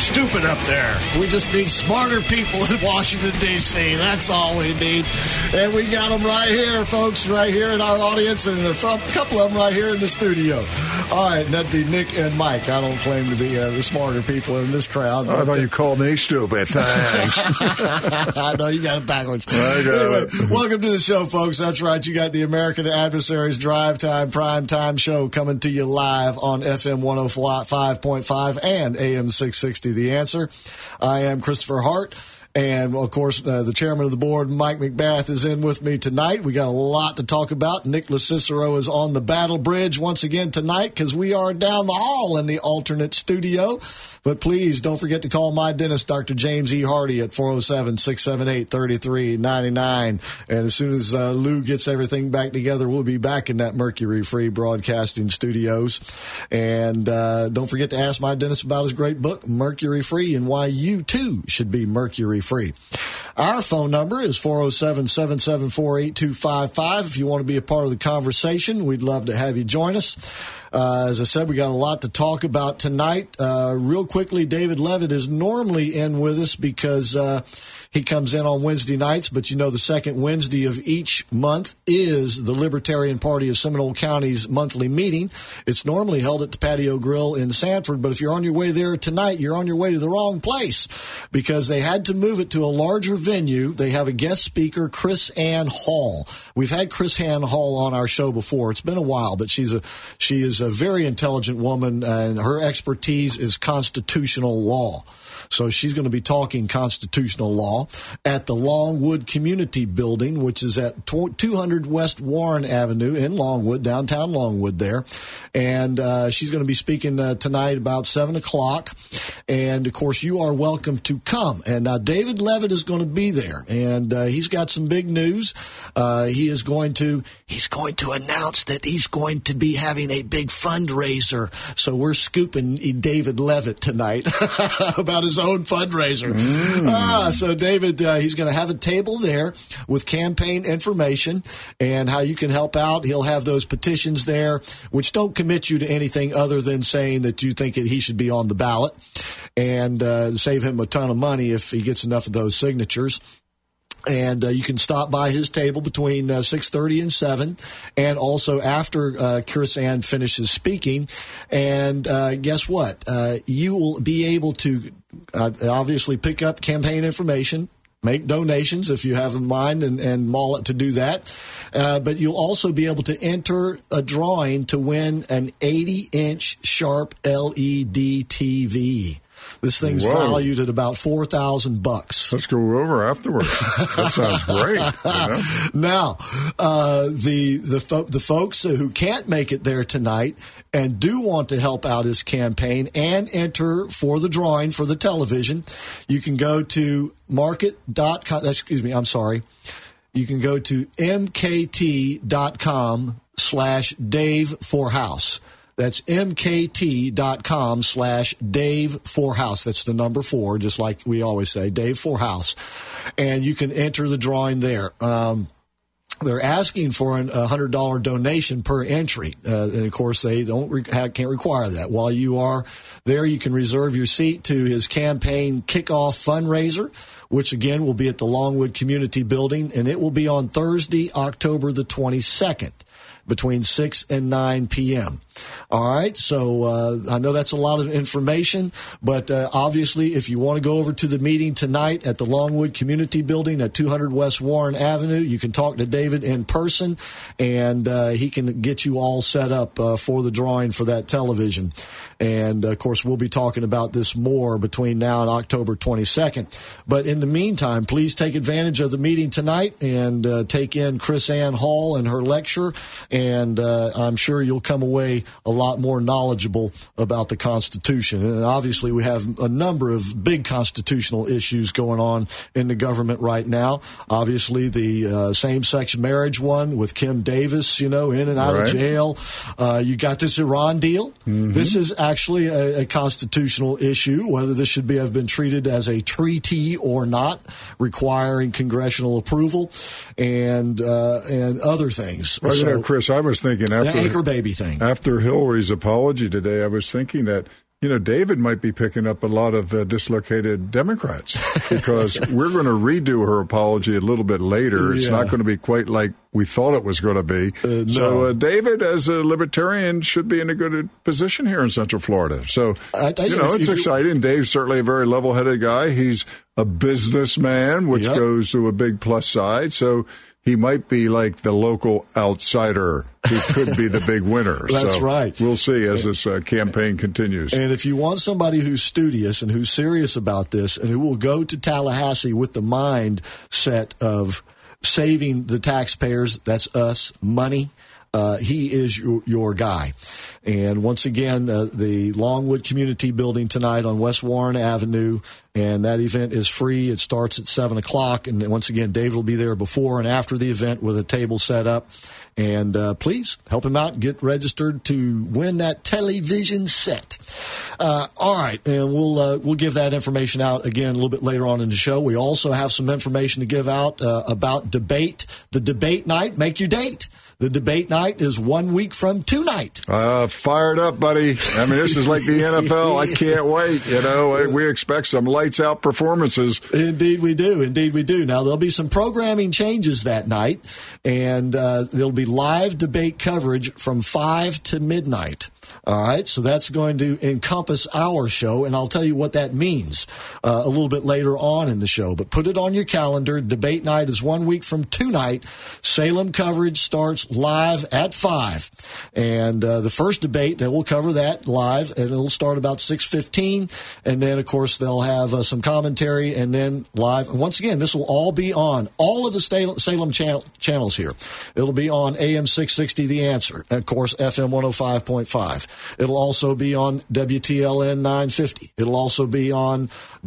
stupid up there. We just need smarter people in Washington, D.C. That's all we need. And we got them right here, folks, right here in our audience, and a couple of them right here in the studio. All right, and that'd be Nick and Mike. I don't claim to be the smarter people in this crowd. I thought you called me stupid. Thanks. I know you got it backwards. Anyway, welcome to the show, folks. That's right. You got the American Adversaries Drive Time Prime Time Show coming to you live on FM 105.5 and AM 660. The Answer. I am Christopher Hart. And, of course, the chairman of the board, Mike McBath, is in with me tonight. We got a lot to talk about. Nicholas Cicero is on the Battle Bridge once again tonight because we are down the hall in the alternate studio. But please don't forget to call my dentist, Dr. James E. Hardy, at 407-678-3399. And as soon as Lou gets everything back together, we'll be back in that mercury-free broadcasting studios. And don't forget to ask my dentist about his great book, Mercury Free, and why you, too, should be mercury-free. Our phone number is 407-774-8255. If you want to be a part of the conversation, we'd love to have you join us. As I said, we got a lot to talk about tonight. Real quickly, David Levitt is normally in with us because he comes in on Wednesday nights, but you know the second Wednesday of each month is the Libertarian Party of Seminole County's monthly meeting. It's normally held at the Patio Grill in Sanford, but if you're on your way there tonight, you're on your way to the wrong place because they had to move it to a larger venue. They have a guest speaker, Chris Ann Hall. We've had Chris Ann Hall on our show before. It's been a while, but she is a very intelligent woman, and her expertise is constitutional law. So she's going to be talking constitutional law at the Longwood Community Building, which is at 200 West Warren Avenue in Longwood, downtown Longwood there. And she's going to be speaking tonight about 7 o'clock. And, of course, you are welcome to come. And David Levitt is going to be there, and he's got some big news. He's going to announce that he's going to be having a big fundraiser. So we're scooping David Levitt tonight about his own fundraiser. So David, he's going to have a table there with campaign information and how you can help out. He'll have those petitions there, which don't commit you to anything other than saying that you think that he should be on the ballot, and save him a ton of money if he gets enough of those signatures. And you can stop by his table between 6:30 and 7, and also after Chris Ann finishes speaking. And guess what? You will be able to obviously pick up campaign information, make donations if you have in mind, and maul it to do that. But you'll also be able to enter a drawing to win an 80-inch Sharp LED TV. This thing's valued at about $4,000. Let's go over afterwards. That sounds great. You know? Now, the folks who can't make it there tonight and do want to help out his campaign and enter for the drawing for the television, you can go to market.com. Excuse me, I'm sorry. You can go to mkt.com/Dave4House. That's mkt.com/Dave4House. That's the number 4, just like we always say, Dave4House. And you can enter the drawing there. They're asking for a $100 donation per entry. And, of course, they can't require that. While you are there, you can reserve your seat to his campaign kickoff fundraiser, which, again, will be at the Longwood Community Building. And it will be on Thursday, October the 22nd. Between 6 and 9 p.m. All right, so I know that's a lot of information, but obviously if you want to go over to the meeting tonight at the Longwood Community Building at 200 West Warren Avenue, you can talk to David in person, and he can get you all set up for the drawing for that television. And, of course, we'll be talking about this more between now and October 22nd. But in the meantime, please take advantage of the meeting tonight and take in Chris Ann Hall and her lecture, and I'm sure you'll come away a lot more knowledgeable about the Constitution. And obviously we have a number of big constitutional issues going on in the government right now. Obviously the same-sex marriage one with Kim Davis, in and out of jail. You got this Iran deal. Mm-hmm. This is actually a constitutional issue, whether this should have been treated as a treaty or not, requiring congressional approval and other things. Well, Chris, I was thinking after the anchor baby thing. After Hillary's apology today, I was thinking that David might be picking up a lot of dislocated Democrats because we're going to redo her apology a little bit later. It's not going to be quite like we thought it was going to be. No. So David, as a libertarian, should be in a good position here in Central Florida. So, it's exciting. Dave's certainly a very level-headed guy. He's a businessman, which goes to a big plus side. So he might be like the local outsider who could be the big winner. That's right. We'll see as this campaign continues. And if you want somebody who's studious and who's serious about this and who will go to Tallahassee with the mindset of saving the taxpayers, that's us, money, he is your guy. And once again, the Longwood Community Building tonight on West Warren Avenue, and that event is free. It starts at 7 o'clock. And once again, David will be there before and after the event with a table set up. And please help him out and get registered to win that television set. All right, and we'll give that information out again a little bit later on in the show. We also have some information to give out about debate. The debate night, make your date. The debate night is 1 week from tonight. Fired up, buddy. I mean, this is like the NFL. I can't wait. We expect some lights-out performances. Indeed we do. Now, there'll be some programming changes that night, and there'll be live debate coverage from 5 to midnight. All right, so that's going to encompass our show, and I'll tell you what that means a little bit later on in the show. But put it on your calendar. Debate night is 1 week from tonight. Salem coverage starts live at 5. And the first debate, they will cover that live, and it'll start about 6:15. And then, of course, they'll have some commentary and then live. And once again, this will all be on all of the Salem channels here. It'll be on AM 660, The Answer, and, of course, FM 105.5. It'll also be on WTLN 950. It'll also be on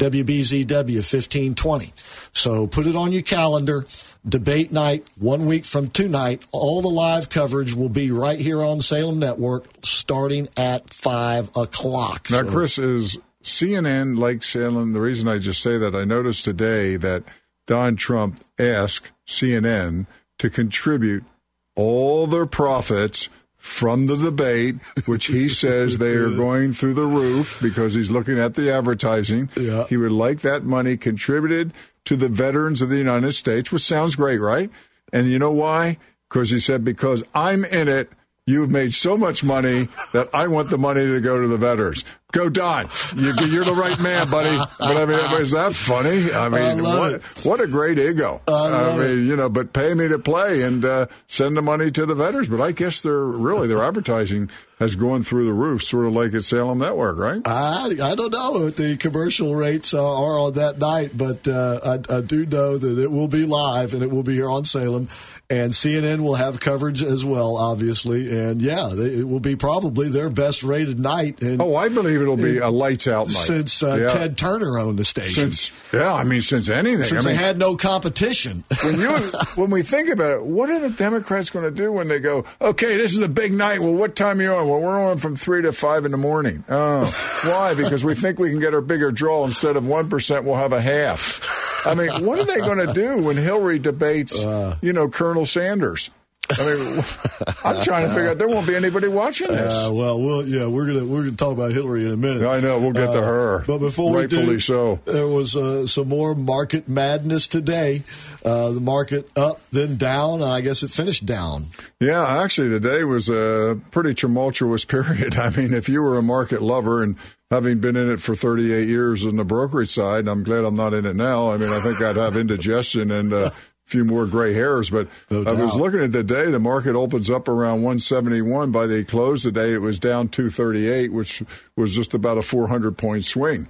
WBZW 1520. So put it on your calendar. Debate night, 1 week from tonight. All the live coverage will be right here on Salem Network starting at 5 o'clock. Now, Chris, is CNN like Salem? The reason I just say that, I noticed today that Don Trump asked CNN to contribute all their profits from the debate, which he says they are going through the roof because he's looking at the advertising. Yeah. He would like that money contributed to the veterans of the United States, which sounds great, right? And you know why? Because he said, because I'm in it, you've made so much money that I want the money to go to the veterans. Go, Don. You're the right man, buddy. But, I mean, is that funny? I mean, what a great ego. I mean, but pay me to play and send the money to the veterans. But I guess their advertising has gone through the roof, sort of like at Salem Network, right? I don't know what the commercial rates are on that night, but I do know that it will be live and it will be here on Salem. And CNN will have coverage as well, obviously. And, it will be probably their best-rated night. And I believe it'll be a lights-out night. Since Ted Turner owned the station. Since anything. Since they had no competition. When we think about it, what are the Democrats going to do when they go, okay, this is a big night. Well, what time are you on? Well, we're on from 3 to 5 in the morning. Oh, why? Because we think we can get our bigger draw. Instead of 1%, we'll have a half. I mean, what are they going to do when Hillary debates, Colonel Sanders? I mean, I'm trying to figure out, there won't be anybody watching this. We're gonna talk about Hillary in a minute. I know, we'll get to her. But before rightfully we do, so. There was some more market madness today. The market up, then down, and I guess it finished down. Yeah, actually, today was a pretty tumultuous period. I mean, if you were a market lover and having been in it for 38 years on the brokerage side, I'm glad I'm not in it now. I mean, I think I'd have indigestion and few more gray hairs, but I was looking at the day. The market opens up around 171. By the close of the day, it was down 238, which was just about a 400-point swing.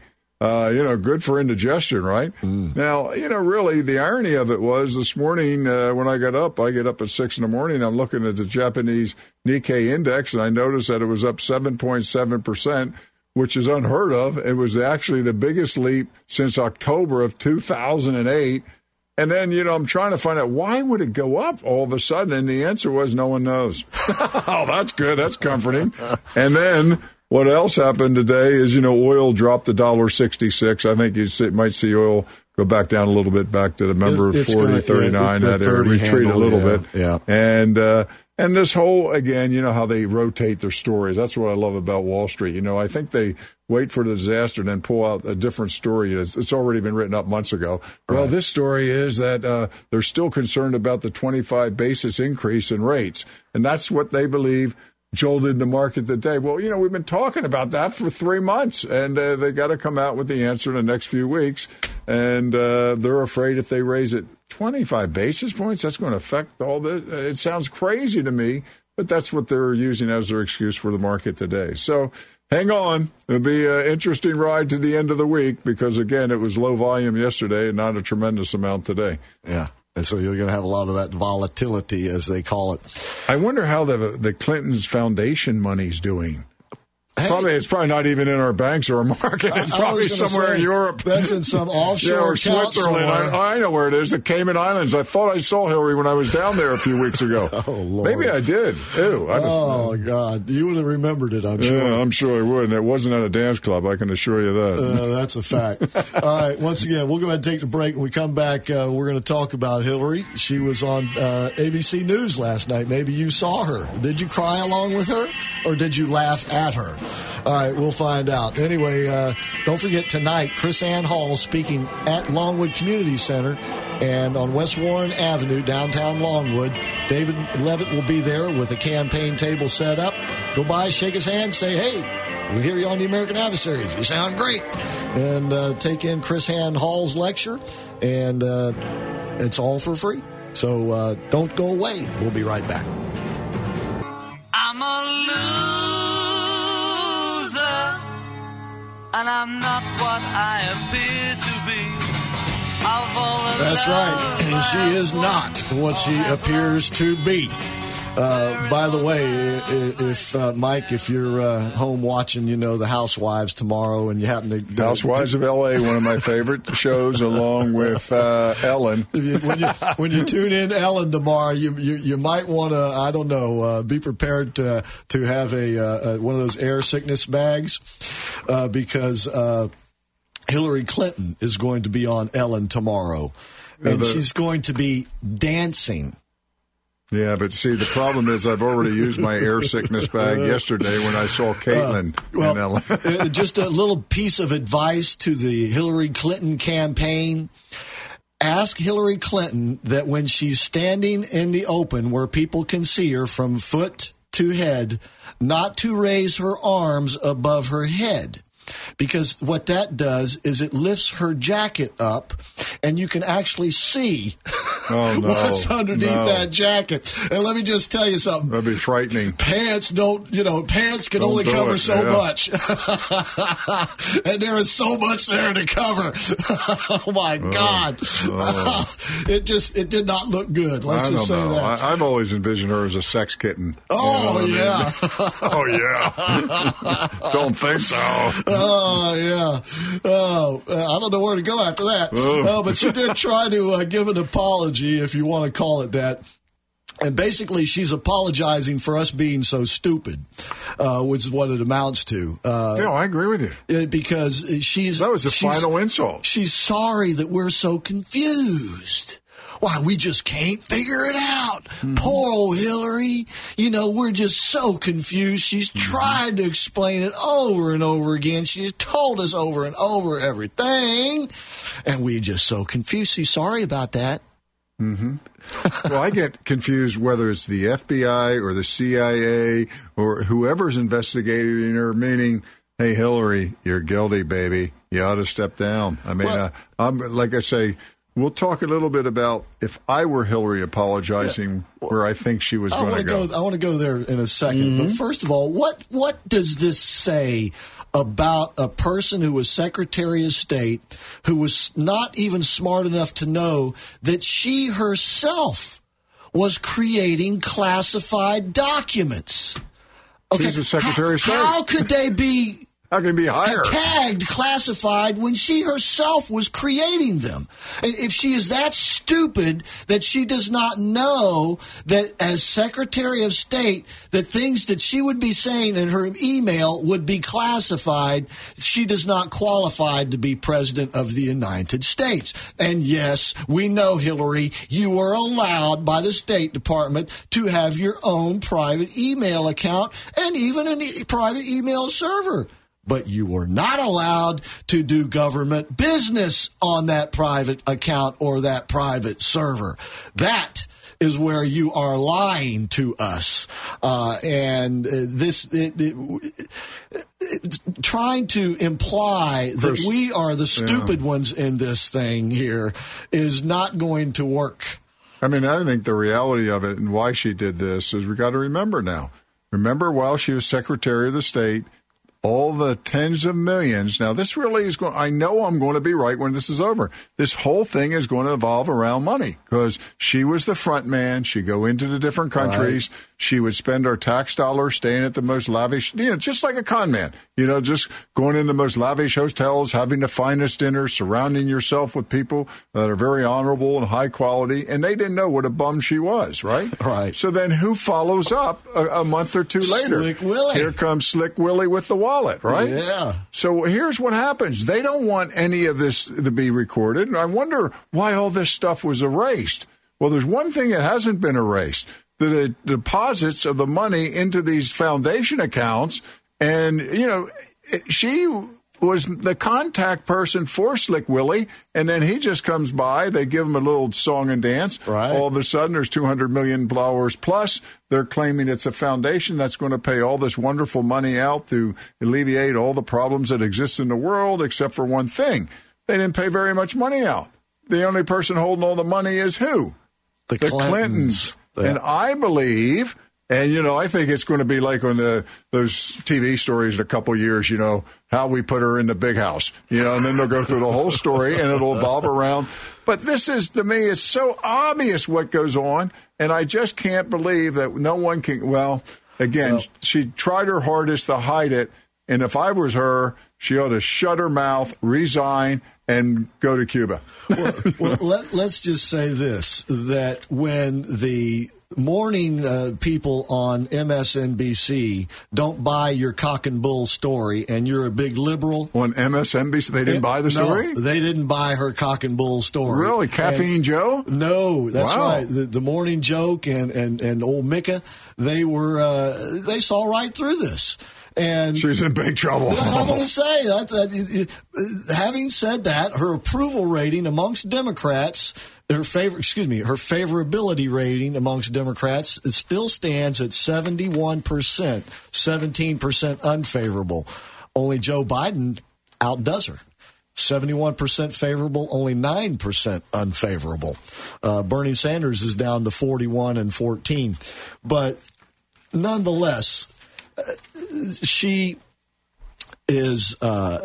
Good for indigestion, right? Now, really, the irony of it was this morning when I get up at 6 in the morning, I'm looking at the Japanese Nikkei index, and I noticed that it was up 7.7%, which is unheard of. It was actually the biggest leap since October of 2008. And then, I'm trying to find out, why would it go up all of a sudden? And the answer was, no one knows. Oh, that's good. That's comforting. And then what else happened today is, oil dropped to $1.66. I think you might see oil go back down a little bit, back to the member of 40, 39. That area retreat a little bit. Yeah. And And this whole, again, you know how they rotate their stories. That's what I love about Wall Street. You know, I think they wait for the disaster and then pull out a different story. It's already been written up months ago. Right. Well, this story is that they're still concerned about the 25 basis increase in rates. And that's what they believe jolted the market today. Well, you know, we've been talking about that for 3 months, and they got to come out with the answer in the next few weeks. And they're afraid if they raise it 25 basis points, that's going to affect all the. It sounds crazy to me, but that's what they're using as their excuse for the market today. So hang on. It'll be an interesting ride to the end of the week because, again, it was low volume yesterday and not a tremendous amount today. Yeah. And so you're going to have a lot of that volatility, as they call it. I wonder how the Clinton's foundation money's doing. Hey. It's probably not even in our banks or our market. It's probably somewhere in Europe. That's in some offshore or Switzerland. I know where it is, the Cayman Islands. I thought I saw Hillary when I was down there a few weeks ago. Oh, Lord. Maybe I did. Ew, God. You would have remembered it, I'm sure. Yeah, I'm sure I would. And it wasn't at a dance club, I can assure you that. That's a fact. All right, once again, we'll go ahead and take the break. When we come back, we're going to talk about Hillary. She was on ABC News last night. Maybe you saw her. Did you cry along with her, or did you laugh at her? All right, we'll find out. Anyway, don't forget tonight, Chris Ann Hall speaking at Longwood Community Center and on West Warren Avenue, downtown Longwood. David Levitt will be there with a campaign table set up. Go by, shake his hand, say, hey, we hear you on the American Adversaries. You sound great. And take in Chris Ann Hall's lecture, and it's all for free. So don't go away. We'll be right back. I'm a loser, and I'm not what I appear to be. That's right. And she is not what she appears to be. By the way, if Mike, if you're home watching, you know, the Housewives tomorrow, and you happen to Housewives of L.A., one of my favorite shows, along with Ellen. When you tune in Ellen tomorrow, you might want to, I don't know, be prepared to have a one of those air sickness bags because Hillary Clinton is going to be on Ellen tomorrow, and she's going to be dancing. Yeah, but see, the problem is I've already used my air sickness bag yesterday when I saw Caitlin and Ellen. Just a little piece of advice to the Hillary Clinton campaign. Ask Hillary Clinton that when she's standing in the open where people can see her from foot to head, not to raise her arms above her head. Because what that does is it lifts her jacket up, and you can actually see what's underneath that jacket. And let me just tell you something. That'd be frightening. Pants can only cover so much. And there is so much there to cover. Oh, my God. It did not look good. Let's just say that. I've always envisioned her as a sex kitten. Oh, yeah. Oh, yeah. Don't think so. Oh, yeah. Oh, I don't know where to go after that. But she did try to give an apology, if you want to call it that. And basically, she's apologizing for us being so stupid, which is what it amounts to. I agree with you. Because that was the final insult. She's sorry that we're so confused. Why, we just can't figure it out. Mm-hmm. Poor old Hillary. You know, we're just so confused. She's tried to explain it over and over again. She's told us over and over everything. And we're just so confused. She's sorry about that. Mm-hmm. Well, I get confused whether it's the FBI or the CIA or whoever's investigating her, meaning, hey, Hillary, you're guilty, baby. You ought to step down. I mean, I'm like I say, we'll talk a little bit about if I were Hillary apologizing where I think she was going to go. I want to go there in a second. Mm-hmm. But first of all, what does this say about a person who was Secretary of State who was not even smart enough to know that she herself was creating classified documents? Okay. She's a Secretary of State. How could they be How can it be higher? Tagged classified when she herself was creating them. If she is that stupid that she does not know that as Secretary of State, that things that she would be saying in her email would be classified, she does not qualify to be President of the United States. And yes, we know, Hillary, you are allowed by the State Department to have your own private email account and even a private email server. But you were not allowed to do government business on that private account or that private server. That is where you are lying to us. Trying to imply that we are the stupid ones in this thing here is not going to work. I mean, I think the reality of it and why she did this is we got to remember now. Remember while she was Secretary of the State, all the tens of millions. Now, this really is going, I know I'm going to be right when this is over. This whole thing is going to evolve around money because she was the front man. She'd go into the different countries. Right. She would spend our tax dollars staying at the most lavish, just like a con man, just going in the most lavish hotels, having the finest dinners, surrounding yourself with people that are very honorable and high quality. And they didn't know what a bum she was, right? Right. So then who follows up a month or two later? Slick Willie. Here comes Slick Willie with the wallet, right? Yeah. So here's what happens. They don't want any of this to be recorded. And I wonder why all this stuff was erased. Well, there's one thing that hasn't been erased. The deposits of the money into these foundation accounts. And, she was the contact person for Slick Willie, and then he just comes by. They give him a little song and dance. Right. All of a sudden, there's 200 million followers plus. They're claiming it's a foundation that's going to pay all this wonderful money out to alleviate all the problems that exist in the world, except for one thing. They didn't pay very much money out. The only person holding all the money is who? The Clintons. Yeah. And I believe... And, I think it's going to be like on those TV stories in a couple years, how we put her in the big house, and then they'll go through the whole story and it'll evolve around. But this is, to me, it's so obvious what goes on. And I just can't believe that no one can. She tried her hardest to hide it. And if I was her, she ought to shut her mouth, resign, and go to Cuba. Let's just say this, that when the morning people on MSNBC don't buy your cock and bull story and you're a big liberal. On MSNBC, they didn't buy the story? No, they didn't buy her cock and bull story. Really? Caffeine Joe? No, that's wow. right. The morning joke and old Micah, they saw right through this. And she's in big trouble. I'm going to say that having said that, her approval rating amongst Democrats, her favorability rating amongst Democrats, it still stands at 71%, 17% unfavorable. Only Joe Biden outdoes her. 71% favorable, only 9% unfavorable. Bernie Sanders is down to 41 and 14. But nonetheless, she is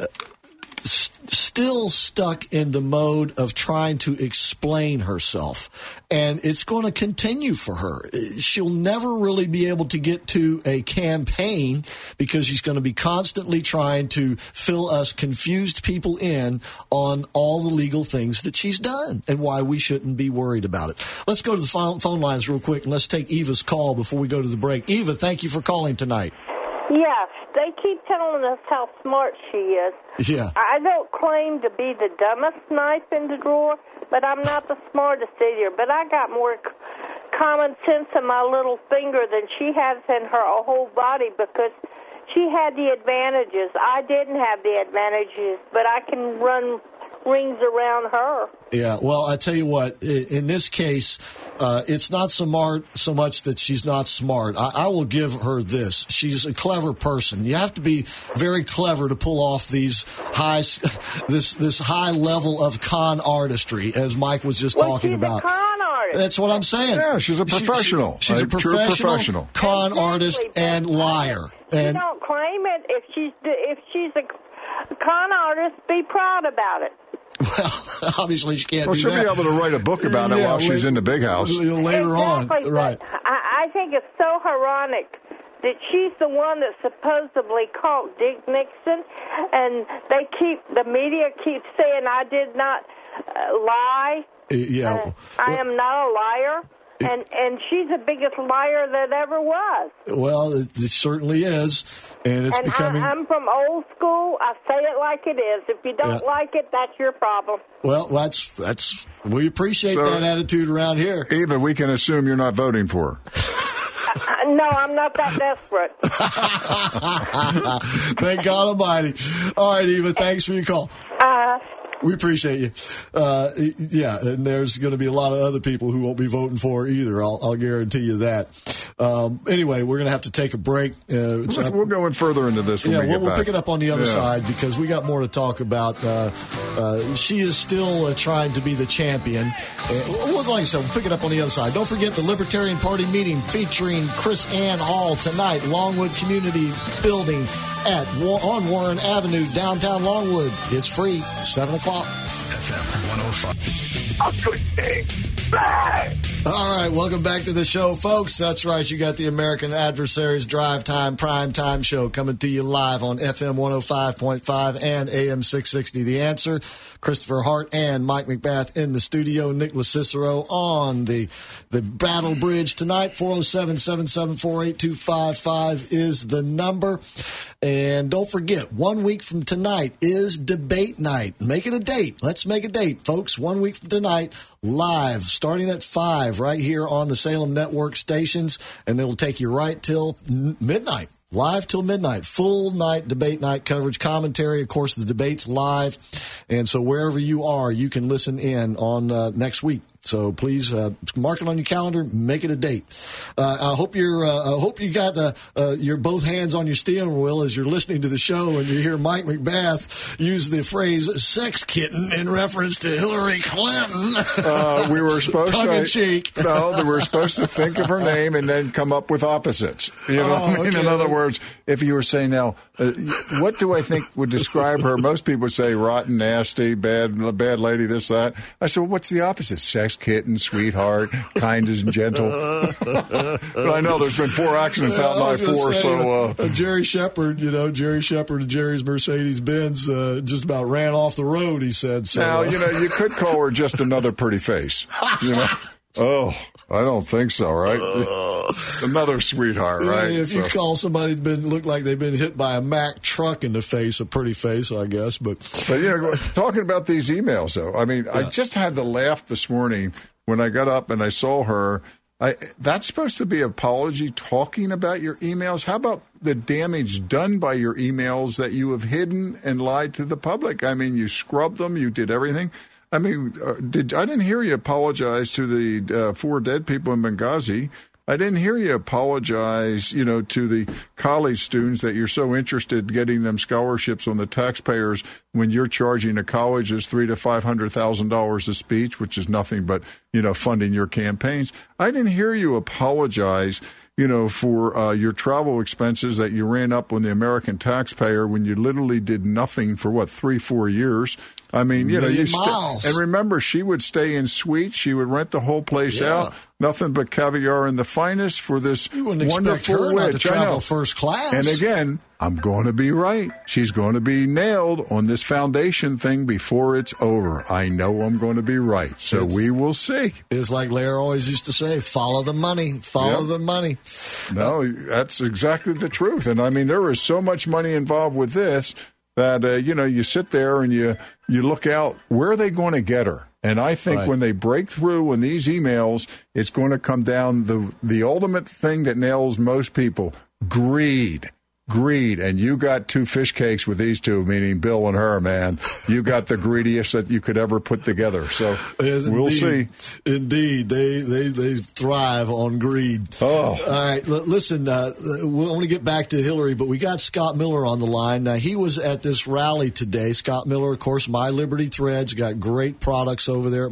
still stuck in the mode of trying to explain herself. And it's going to continue for her. She'll never really be able to get to a campaign because she's going to be constantly trying to fill us confused people in on all the legal things that she's done and why we shouldn't be worried about it. Let's go to the phone lines real quick, and let's take Eva's call before we go to the break. Eva, thank you for calling tonight. Yes, they keep telling us how smart she is. Yeah. I don't claim to be the dumbest knife in the drawer, but I'm not the smartest either. But I got more common sense in my little finger than she has in her whole body because she had the advantages. I didn't have the advantages, but I can run rings around her. Yeah, well, I tell you what, in this case, it's not so much that she's not smart. I will give her this. She's a clever person. You have to be very clever to pull off these this high level of con artistry, as Mike was just talking about. She's a con artist. That's what I'm saying. Yeah, she's a professional. She's a professional con artist and liar. You don't claim it. If she's a con artist, be proud about it. Well, obviously she can't do that. She'll be able to write a book about it while she's in the big house. Later exactly, on, right. I think it's so ironic that she's the one that supposedly called Dick Nixon, and the media keeps saying I did not lie. Yeah. I am not a liar. And she's the biggest liar that ever was. Well, it certainly is, and it's becoming. I'm from old school. I say it like it is. If you don't like it, that's your problem. Well, that's we appreciate that attitude around here. Eva, we can assume you're not voting for her. No, I'm not that desperate. Thank God Almighty. All right, Eva, thanks for your call. We appreciate you. And there's going to be a lot of other people who won't be voting for her either. I'll guarantee you that. Anyway, we're going to have to take a break. We'll go in further into this when we get back. We'll pick it up on the other side because we got more to talk about. She is still trying to be the champion. Like I said, we'll pick it up on the other side. Don't forget the Libertarian Party meeting featuring Chris Ann Hall tonight, Longwood Community Building on Warren Avenue, downtown Longwood. It's free, 7 o'clock. FM 105. A good day. Bye. All right, welcome back to the show, folks. That's right, you got the American Adversaries Drive Time Prime Time Show coming to you live on FM 105.5 and AM 660. The Answer. Christopher Hart and Mike McBath in the studio. Nicholas Cicero on the Battle Bridge tonight. 407-774-8255 is the number. And don't forget, 1 week from tonight is debate night. Make it a date. Let's make a date, folks. 1 week from tonight, live, starting at 5 right here on the Salem Network stations. And it'll take you right till midnight. Live till midnight, full night, debate night coverage, commentary. Of course, the debate's live. And so wherever you are, you can listen in on next week. So please mark it on your calendar, make it a date. I hope you got your both hands on your steering wheel as you're listening to the show and you hear Mike McBath use the phrase "sex kitten" in reference to Hillary Clinton. We were supposed tongue in cheek. No, we were supposed to think of her name and then come up with opposites. You know what I mean? Okay. In other words, if you were saying now, what do I think would describe her? Most people would say rotten, nasty, bad lady, this, that. I said, well, what's the opposite? Sex kitten, sweetheart, kind and gentle. But I know there's been 4 accidents out in I-4, so Jerry Shepard, of Jerry's Mercedes-Benz just about ran off the road, he said. So, now, you could call her just another pretty face. Oh, I don't think so, right? Another sweetheart, right? If you call somebody look like they've been hit by a Mack truck in the face, a pretty face, I guess. But talking about these emails, though, I mean, I just had to laugh this morning when I got up and I saw her. That's supposed to be an apology talking about your emails. How about the damage done by your emails that you have hidden and lied to the public? I mean, you scrubbed them, you did everything. I mean, I didn't hear you apologize to the 4 dead people in Benghazi. I didn't hear you apologize, to the college students that you're so interested in getting them scholarships on the taxpayers when you're charging the colleges $300,000 to $500,000 a speech, which is nothing but, funding your campaigns. I didn't hear you apologize, for your travel expenses that you ran up on the American taxpayer when you literally did nothing for 3-4 years. I mean, and remember, she would stay in suites. She would rent the whole place out. Nothing but caviar and the finest for this wonderful witch. To travel first class. And again, I'm going to be right. She's going to be nailed on this foundation thing before it's over. I know I'm going to be right. So we will see. It's like Lair always used to say, follow the money, follow the money. No, that's exactly the truth. And I mean, there is so much money involved with this that, you sit there and you look out, where are they going to get her? And I think when they break through in these emails, it's going to come down the ultimate thing that nails most people, greed. And you got 2 fish cakes with these two, meaning Bill and her, man. You got the greediest that you could ever put together. So we'll see. Indeed. They thrive on greed. Oh. All right. Listen, we'll only get back to Hillary, but we got Scott Miller on the line. Now, he was at this rally today. Scott Miller, of course, My Liberty Threads, got great products over there at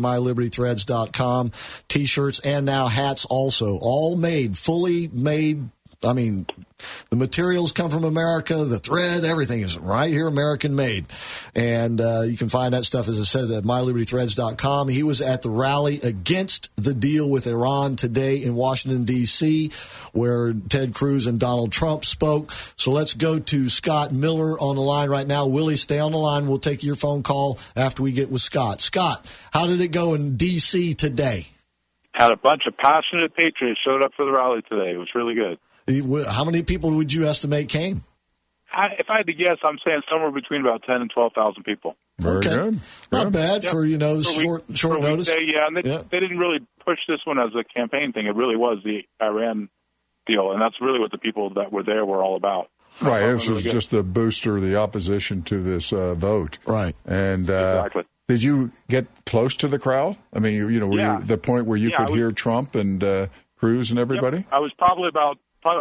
mylibertythreads.com. T-shirts and now hats also. All made, fully made. I mean, The materials come from America. The thread, everything is right here, American made. And you can find that stuff, as I said, at mylibertythreads.com. He was at the rally against the deal with Iran today in Washington, D.C., where Ted Cruz and Donald Trump spoke. So let's go to Scott Miller on the line right now. Willie, stay on the line. We'll take your phone call after we get with Scott. Scott, how did it go in D.C. today? Had a bunch of passionate patriots showed up for the rally today. It was really good. How many people would you estimate came? If I had to guess, I'm saying somewhere between about 10 and 12,000 people. Very good. Not bad for, short notice. And they didn't really push this one as a campaign thing. It really was the Iran deal, and that's really what the people that were there were all about. Right, this was just a booster of the opposition to this vote. Right. And exactly. Did you get close to the crowd? I mean, were you the point where you could hear Trump and Cruz and everybody? Yep. I was probably about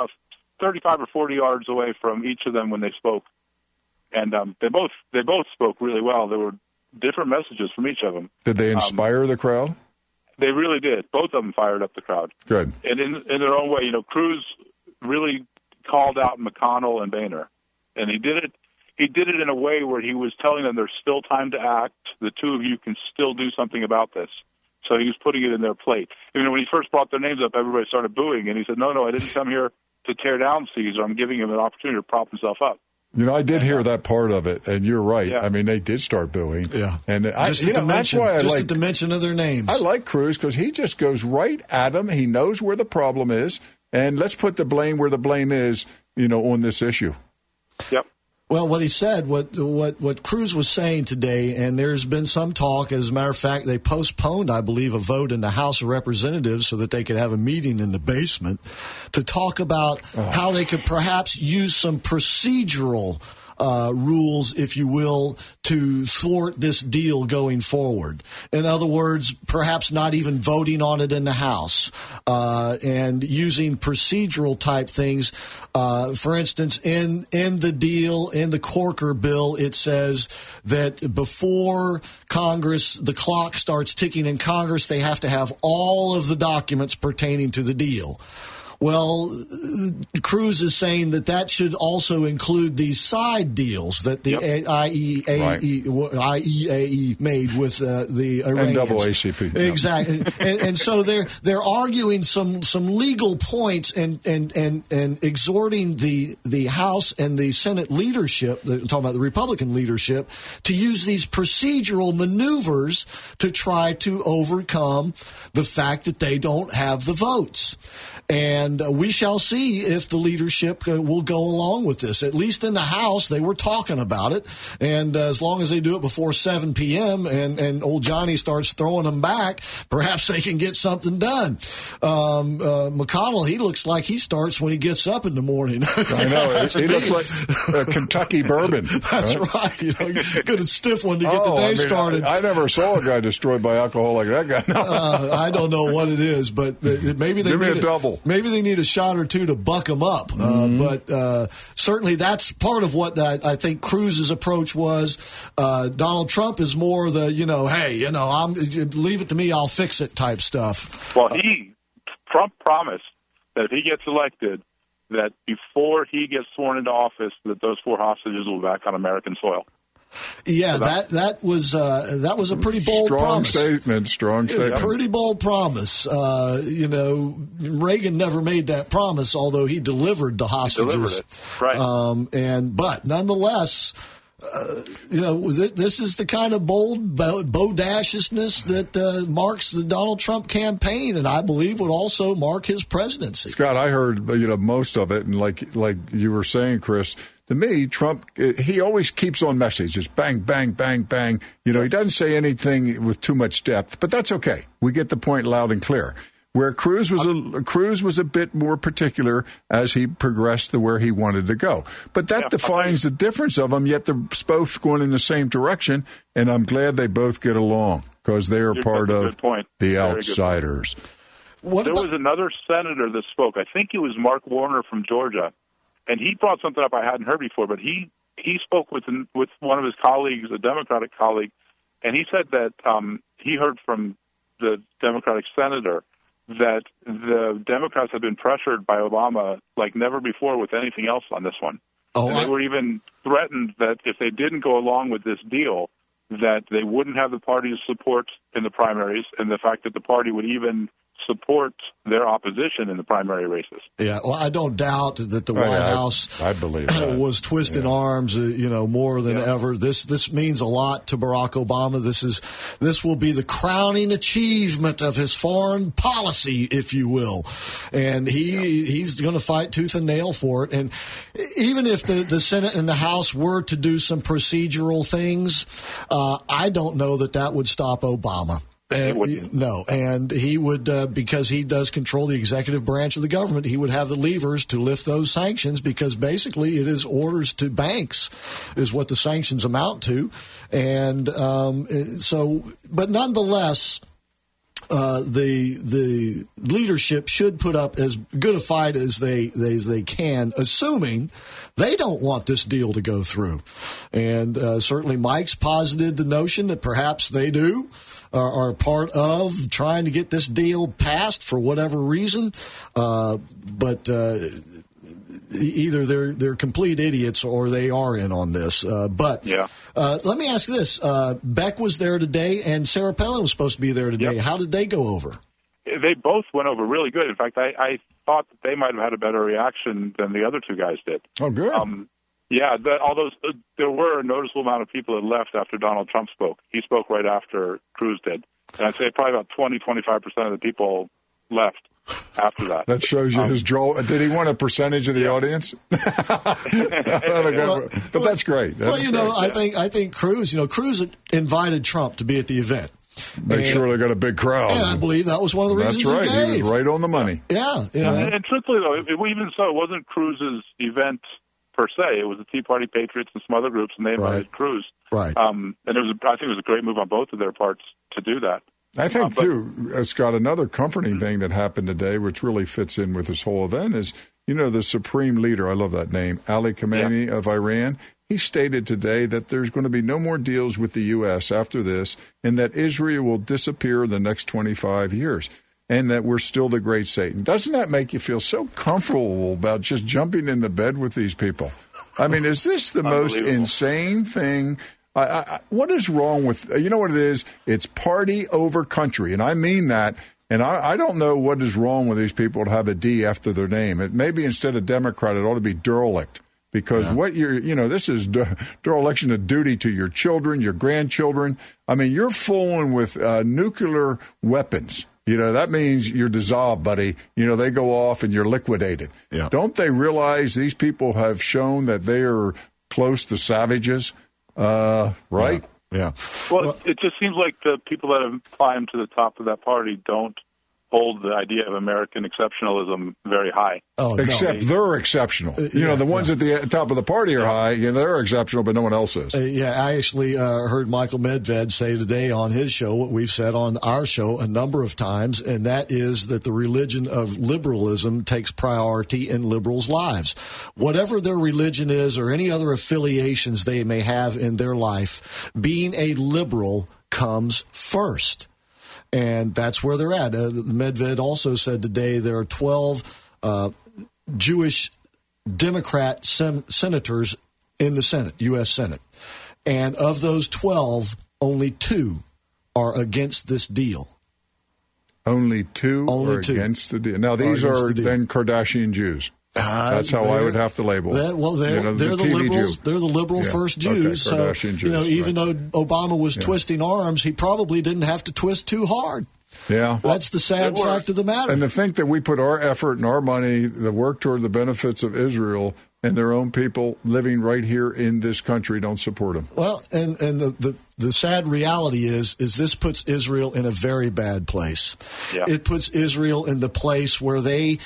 35 or 40 yards away from each of them when they spoke, and they both spoke really well. There were different messages from each of them. Did they inspire the crowd? They really did. Both of them fired up the crowd. Good. And in their own way, Cruz really called out McConnell and Boehner, and he did it. He did it in a way where he was telling them there's still time to act. The two of you can still do something about this. So he was putting it in their plate. When he first brought their names up, everybody started booing, and he said, no, I didn't come here to tear down Caesar. I'm giving him an opportunity to prop himself up. I did hear that part of it, and you're right. Yeah. I mean, they did start booing. Yeah. And that's why at the mention of their names. I like Cruz because he just goes right at them. He knows where the problem is, and let's put the blame where the blame is, on this issue. Yep. Well, what he said, what Cruz was saying today, and there's been some talk, as a matter of fact, they postponed, I believe, a vote in the House of Representatives so that they could have a meeting in the basement to talk about how they could perhaps use some procedural rules, if you will, to thwart this deal going forward. In other words, perhaps not even voting on it in the House and using procedural type things. For instance, in the deal, in the Corker bill, it says that before Congress, the clock starts ticking in Congress, they have to have all of the documents pertaining to the deal. Well, Cruz is saying that should also include these side deals that the IEAE made with the Iranians. NAACP. Exactly. and so they're arguing some legal points and exhorting the House and the Senate leadership, talking about the Republican leadership, to use these procedural maneuvers to try to overcome the fact that they don't have the votes. And we shall see if the leadership will go along with this. At least in the House, they were talking about it. And as long as they do it before 7 p.m. and old Johnny starts throwing them back, perhaps they can get something done. McConnell, he looks like he starts when he gets up in the morning. I know. He looks like Kentucky bourbon. That's right. Good and stiff one to get the day started. I never saw a guy destroyed by alcohol like that guy. No. I don't know what it is, but maybe they give me a double. Maybe they need a shot or two to buck them up. But certainly that's part of what I think Cruz's approach was. Donald Trump is more the, leave it to me, I'll fix it type stuff. Well, Trump promised that if he gets elected, that before he gets sworn into office, that those 4 hostages will be back on American soil. Yeah, that was a pretty bold promise. Strong statement. Pretty bold promise. Reagan never made that promise, although he delivered the hostages. He delivered it. Right. But nonetheless, this is the kind of bold bodaciousness that marks the Donald Trump campaign, and I believe would also mark his presidency. Scott, I heard most of it, and like you were saying, Chris. To me, Trump, he always keeps on message. Just bang, bang, bang, bang. He doesn't say anything with too much depth, but that's okay. We get the point loud and clear. Where Cruz was a bit more particular as he progressed to where he wanted to go. But that defines the difference of them, yet they're both going in the same direction, and I'm glad they both get along because they are part of the outsiders. There was another senator that spoke. I think it was Mark Warner from Georgia. And he brought something up I hadn't heard before, but he spoke with one of his colleagues, a Democratic colleague, and he said that he heard from the Democratic senator that the Democrats have been pressured by Obama like never before with anything else on this one. And they were even threatened that if they didn't go along with this deal, that they wouldn't have the party's support in the primaries, and the fact that the party would even support their opposition in the primary races. Yeah, well, I don't doubt that the White House I believe that. was twisting arms, more than ever. This means a lot to Barack Obama. This will be the crowning achievement of his foreign policy, if you will, and he's going to fight tooth and nail for it. And even if the Senate and the House were to do some procedural things, I don't know that would stop Obama. No, and he would, because he does control the executive branch of the government, he would have the levers to lift those sanctions, because basically it is orders to banks is what the sanctions amount to. And but nonetheless, the leadership should put up as good a fight as they can, assuming they don't want this deal to go through. And certainly Mike's posited the notion that perhaps they do. Are part of trying to get this deal passed for whatever reason, but either they're complete idiots or they are in on this. Let me ask this: Beck was there today, and Sarah Palin was supposed to be there today. Yep. How did they go over? They both went over really good. In fact, I thought that they might have had a better reaction than the other two guys did. Oh, good. Although there were a noticeable amount of people that left after Donald Trump spoke. He spoke right after Cruz did. And I'd say probably about 20-25% of the people left after that. That shows you his draw. Did he want a percentage of the audience? But that's great. I think Cruz, Cruz invited Trump to be at the event. Make sure they got a big crowd. And I believe that was one of the reasons That's right. he gave. He was right on the money. Yeah. And truthfully, though, even so, it wasn't Cruz's event per se. It was the Tea Party Patriots and some other groups, and they invited Cruz. Right. And I think it was a great move on both of their parts to do that. I think, too, Scott, another comforting thing that happened today, which really fits in with this whole event, is, the supreme leader, I love that name, Ali Khamenei of Iran. He stated today that there's going to be no more deals with the U.S. after this, and that Israel will disappear in the next 25 years. And that we're still the great Satan. Doesn't that make you feel so comfortable about just jumping into bed with these people? I mean, is this the most insane thing? What is wrong with, you know what it is? It's party over country, and I mean that. And I don't know what is wrong with these people to have a D after their name. It maybe instead of Democrat, it ought to be derelict. Because this is dereliction of duty to your children, your grandchildren. I mean, you're fooling with nuclear weapons. That means you're dissolved, buddy. They go off and you're liquidated. Yeah. Don't they realize these people have shown that they are close to savages? Right? Yeah. Well, it just seems like the people that have climbed to the top of that party don't hold the idea of American exceptionalism very high. Except they're exceptional. The ones at the top of the party are high. They're exceptional, but no one else is. I actually heard Michael Medved say today on his show what we've said on our show a number of times, and that is that the religion of liberalism takes priority in liberals' lives. Whatever their religion is or any other affiliations they may have in their life, being a liberal comes first. And that's where they're at. Medved also said today there are 12 Jewish Democrat senators in the Senate, U.S. Senate. And of those 12, only 2 are against this deal. Only two are against the deal. Now, these are then Kardashian Jews. That's how I would have to label it. They're the liberals. Jew. They're the liberal first Jews. Okay, so, Jews, even though Obama was twisting arms, he probably didn't have to twist too hard. Yeah. That's the sad fact of the matter. And to think that we put our effort and our money, the work toward the benefits of Israel and their own people living right here in this country don't support them. Well, and the sad reality is this puts Israel in a very bad place. Yeah. It puts Israel in the place where they're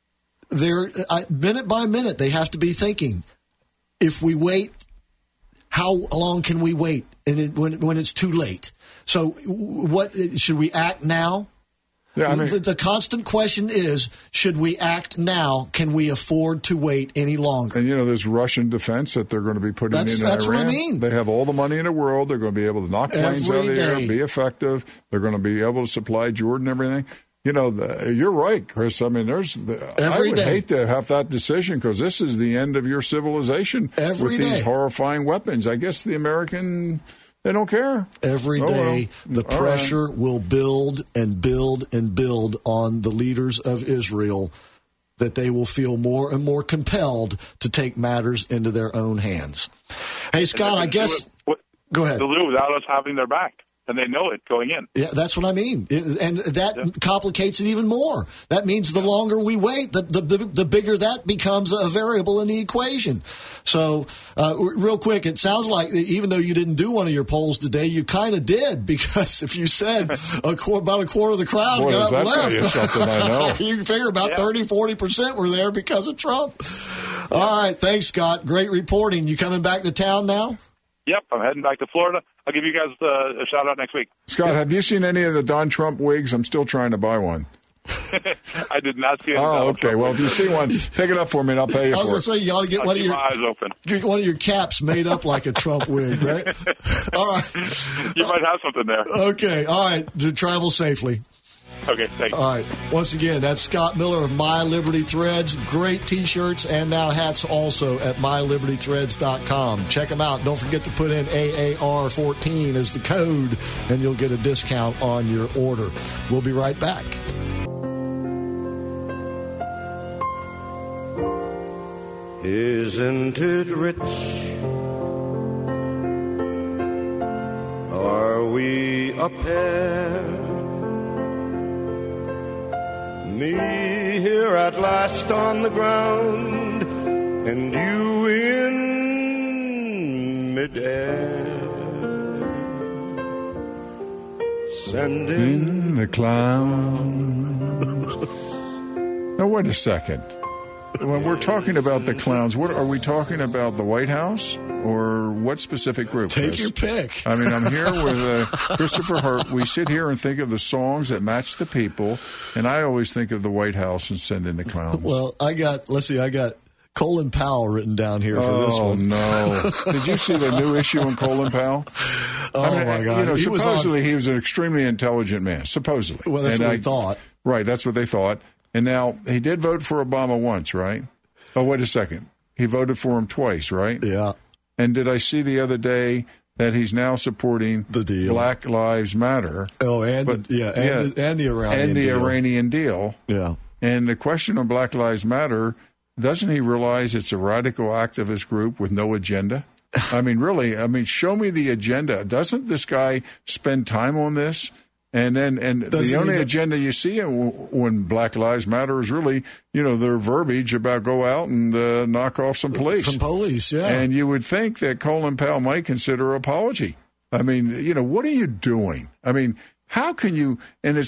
minute by minute, they have to be thinking, if we wait, how long can we wait? And when it's too late. So what should we act now? Yeah, the constant question is, should we act now? Can we afford to wait any longer? And, there's Russian defense that they're going to be putting in Iran. That's what I mean. They have all the money in the world. They're going to be able to knock planes out of the air, be effective. They're going to be able to supply Jordan and everything. you're right, Chris. I mean, I would hate to have that decision because this is the end of your civilization with these horrifying weapons. I guess the American, they don't care. Every day, the pressure will build and build and build on the leaders of Israel that they will feel more and more compelled to take matters into their own hands. Hey, Scott, I guess... Go ahead. They'll do it without us having their back. And they know it going in. Yeah, that's what I mean. And that complicates it even more. That means the longer we wait, the bigger that becomes a variable in the equation. So, real quick, it sounds like even though you didn't do one of your polls today, you kind of did, because if you said about a quarter of the crowd got up and left, you something I know. You figure about 30-40% were there because of Trump. All right, thanks, Scott. Great reporting. You coming back to town now? Yep, I'm heading back to Florida. I'll give you guys a shout-out next week. Scott, have you seen any of the Don Trump wigs? I'm still trying to buy one. I did not see it. Oh, okay. Well, if you see one, pick it up for me, and I'll pay you for it. I was going to say, you ought to get one of your caps made up like a Trump wig, right? All right. You might have something there. Okay. All right. To travel safely. Okay, thanks. All right. Once again, that's Scott Miller of My Liberty Threads. Great T-shirts and now hats also at MyLibertyThreads.com. Check them out. Don't forget to put in AAR14 as the code, and you'll get a discount on your order. We'll be right back. Isn't it rich? Are we a pair? Me here at last on the ground, and you in midair, sending the clowns. Now, wait a second. When we're talking about the clowns, what are we talking about? The White House or what specific group? Take your pick. I mean, I'm here with Christopher Hurt. We sit here and think of the songs that match the people, and I always think of the White House and send in the clowns. Well, I got Colin Powell written down here for this one. Oh, no. Did you see the new issue on Colin Powell? My God. Supposedly he was an extremely intelligent man, supposedly. Well, that's what they thought. Right, that's what they thought. And now, he did vote for Obama once, right? Oh, wait a second. He voted for him twice, right? Yeah. And did I see the other day that he's now supporting the deal. Black Lives Matter? Oh, and the Iranian deal. Yeah. And the question on Black Lives Matter, doesn't he realize it's a radical activist group with no agenda? I mean, really, show me the agenda. Doesn't this guy spend time on this? And the only agenda you see when Black Lives Matter is really, their verbiage about go out and knock off some police. Some police, yeah. And you would think that Colin Powell might consider an apology. I mean, what are you doing? I mean, how can you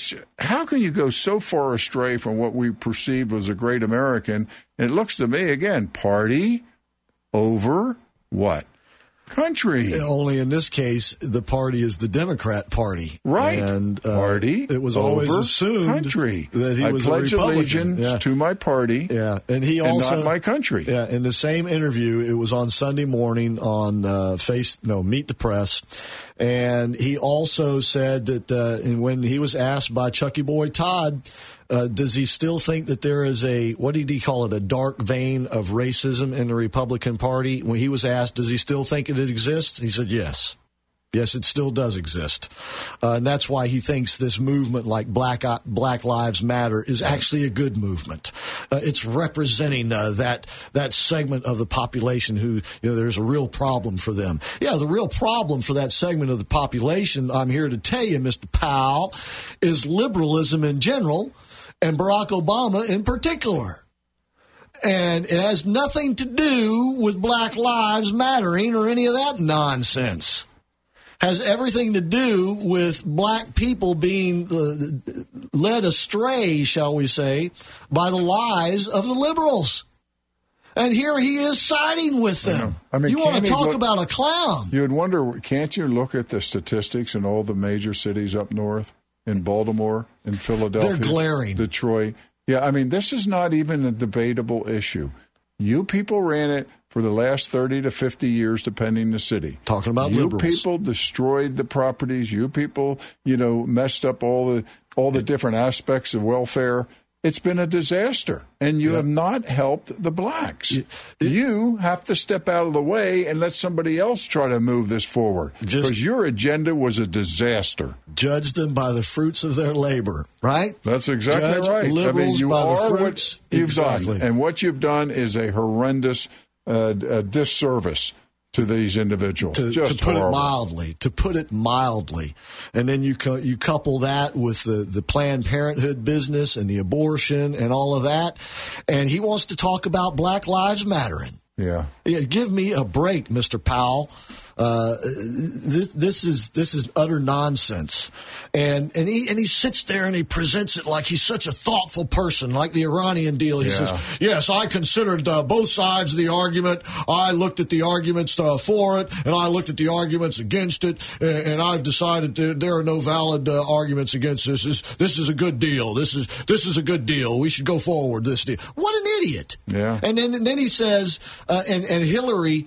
go so far astray from what we perceived was a great American? And it looks to me, again, party over what? Country. Only in this case, the party is the Democrat Party. Right. And party. It was always assumed country. That he was I pledge a Republican. allegiance to my party. Yeah. And he also. And not my country. Yeah. In the same interview, it was on Sunday morning on Meet the Press. And he also said that and when he was asked by Chucky Boy Todd, does he still think that there is what did he call it, a dark vein of racism in the Republican Party? When he was asked, does he still think it exists? He said, yes. Yes, it still does exist. And that's why he thinks this movement like Black Lives Matter is actually a good movement. It's representing that segment of the population who, there's a real problem for them. Yeah, the real problem for that segment of the population, I'm here to tell you, Mr. Powell, is liberalism in general and Barack Obama in particular. And it has nothing to do with Black Lives Mattering or any of that nonsense. Has everything to do with black people being led astray, shall we say, by the lies of the liberals. And here he is siding with them. You want to talk about a clown. You would wonder, can't you look at the statistics in all the major cities up north, in Baltimore, in Philadelphia? They're glaring. Detroit. Yeah, this is not even a debatable issue. You people ran it for the last 30 to 50 years, depending the city. Talking about you liberals. people destroyed the properties. You people, messed up all the different aspects of welfare. It's been a disaster, and you have not helped the blacks. You have to step out of the way and let somebody else try to move this forward, because your agenda was a disaster. Judge them by the fruits of their labor, right? That's exactly Judge right. Liberals you by are the fruits. what you've Exactly. done, and what you've done is a horrendous disservice to these individuals. To put it mildly. And then you couple that with the Planned Parenthood business and the abortion and all of that. And he wants to talk about Black Lives Mattering. Yeah. Give me a break, Mr. Powell. This is utter nonsense, and he sits there and he presents it like he's such a thoughtful person, like the Iranian deal. He says, "Yes, I considered both sides of the argument. I looked at the arguments for it, and I looked at the arguments against it, and I've decided there are no valid arguments against this. This is a good deal. This is a good deal. We should go forward this deal." What an idiot! Yeah. And then he says, and Hillary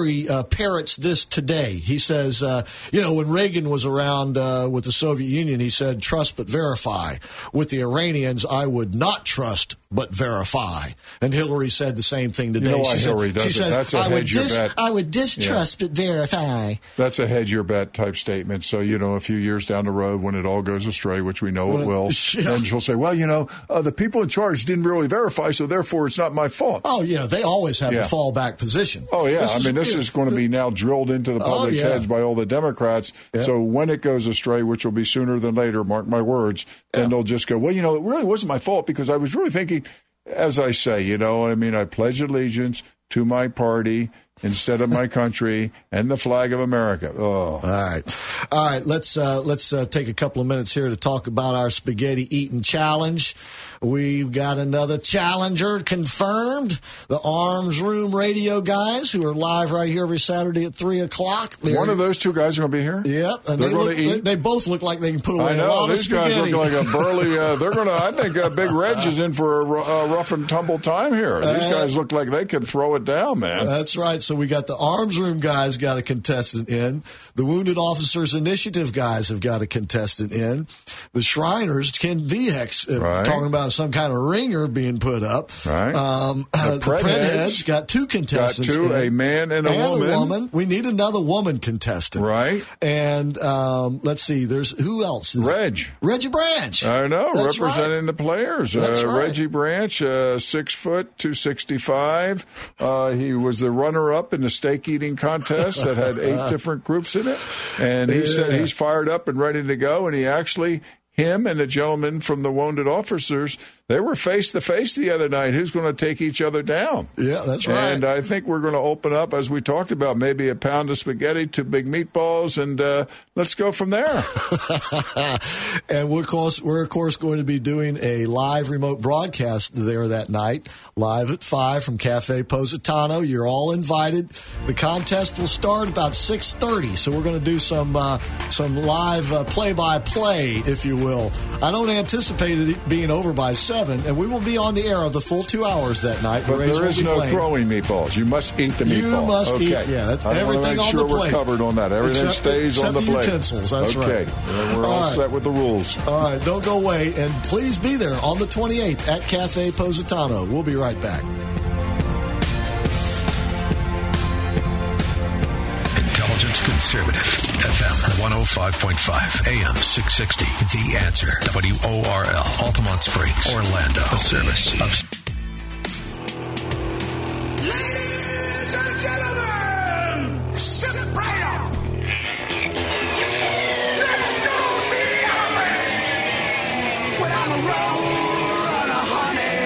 parrots this today. He says, when Reagan was around with the Soviet Union, he said, "Trust but verify." With the Iranians, I would not trust but verify. And Hillary said the same thing today. You know why Hillary does it? That's a hedge your bet. I would distrust but verify. That's a hedge your bet type statement. So, a few years down the road when it all goes astray, which we know it will, then she'll say, well, the people in charge didn't really verify, so therefore it's not my fault. Oh, yeah, they always have the fallback position. Oh, yeah. This is going to be now drilled into the public's heads by all the Democrats. Yeah. So when it goes astray, which will be sooner than later, mark my words, then they'll just go, well, it really wasn't my fault because I was really thinking, as I say, I pledge allegiance to my party instead of my country and the flag of America. Oh. All right. Let's take a couple of minutes here to talk about our spaghetti eating challenge. We've got another challenger confirmed. The Arms Room Radio guys, who are live right here every Saturday at 3:00. One of those two guys are going to be here? Yep. And they both look like they can put away a lot of spaghetti. These guys look like a burly. I think Big Reg is in for a rough and tumble time here. These guys look like they can throw it down, man. That's right. So we got the Arms Room guys got a contestant in. The Wounded Officers Initiative guys have got a contestant in. The Shriners, Ken Viex, talking about some kind of ringer being put up. Right. The Printheads got two contestants. Got two, a man and a woman. We need another woman contestant. Right. And let's see, there's who else? Reggie Branch. I know, that's representing the players. That's right. Reggie Branch, 6 foot, 265. He was the runner-up in the steak eating contest that had 8 different groups in it. And he said he's fired up and ready to go. And him and a gentleman from the Wounded Officers, they were face-to-face the other night. Who's going to take each other down? Yeah, that's right. And I think we're going to open up, as we talked about, maybe a pound of spaghetti, 2 big meatballs, and let's go from there. And we're, of course, going to be doing a live remote broadcast there that night, live at 5 from Cafe Positano. You're all invited. The contest will start about 6:30, so we're going to do some live play-by-play, if you will. I don't anticipate it being over by 7, and we will be on the air the full 2 hours that night. But there is no throwing meatballs. You must eat the meatball. You must eat. Yeah, that's everything on the plate. We're covered on that. Everything stays on the plate. Utensils. That's right. Okay, we're all set with the rules. All right, don't go away, and please be there on the 28th at Cafe Positano. We'll be right back. Intelligence Conservative, FM 105.5, AM 660. The Answer, WORL, Altamont Springs, Orlando. A service of... Ladies and gentlemen, sit right up. Let's go see the elephant. Well, I'm a road honey.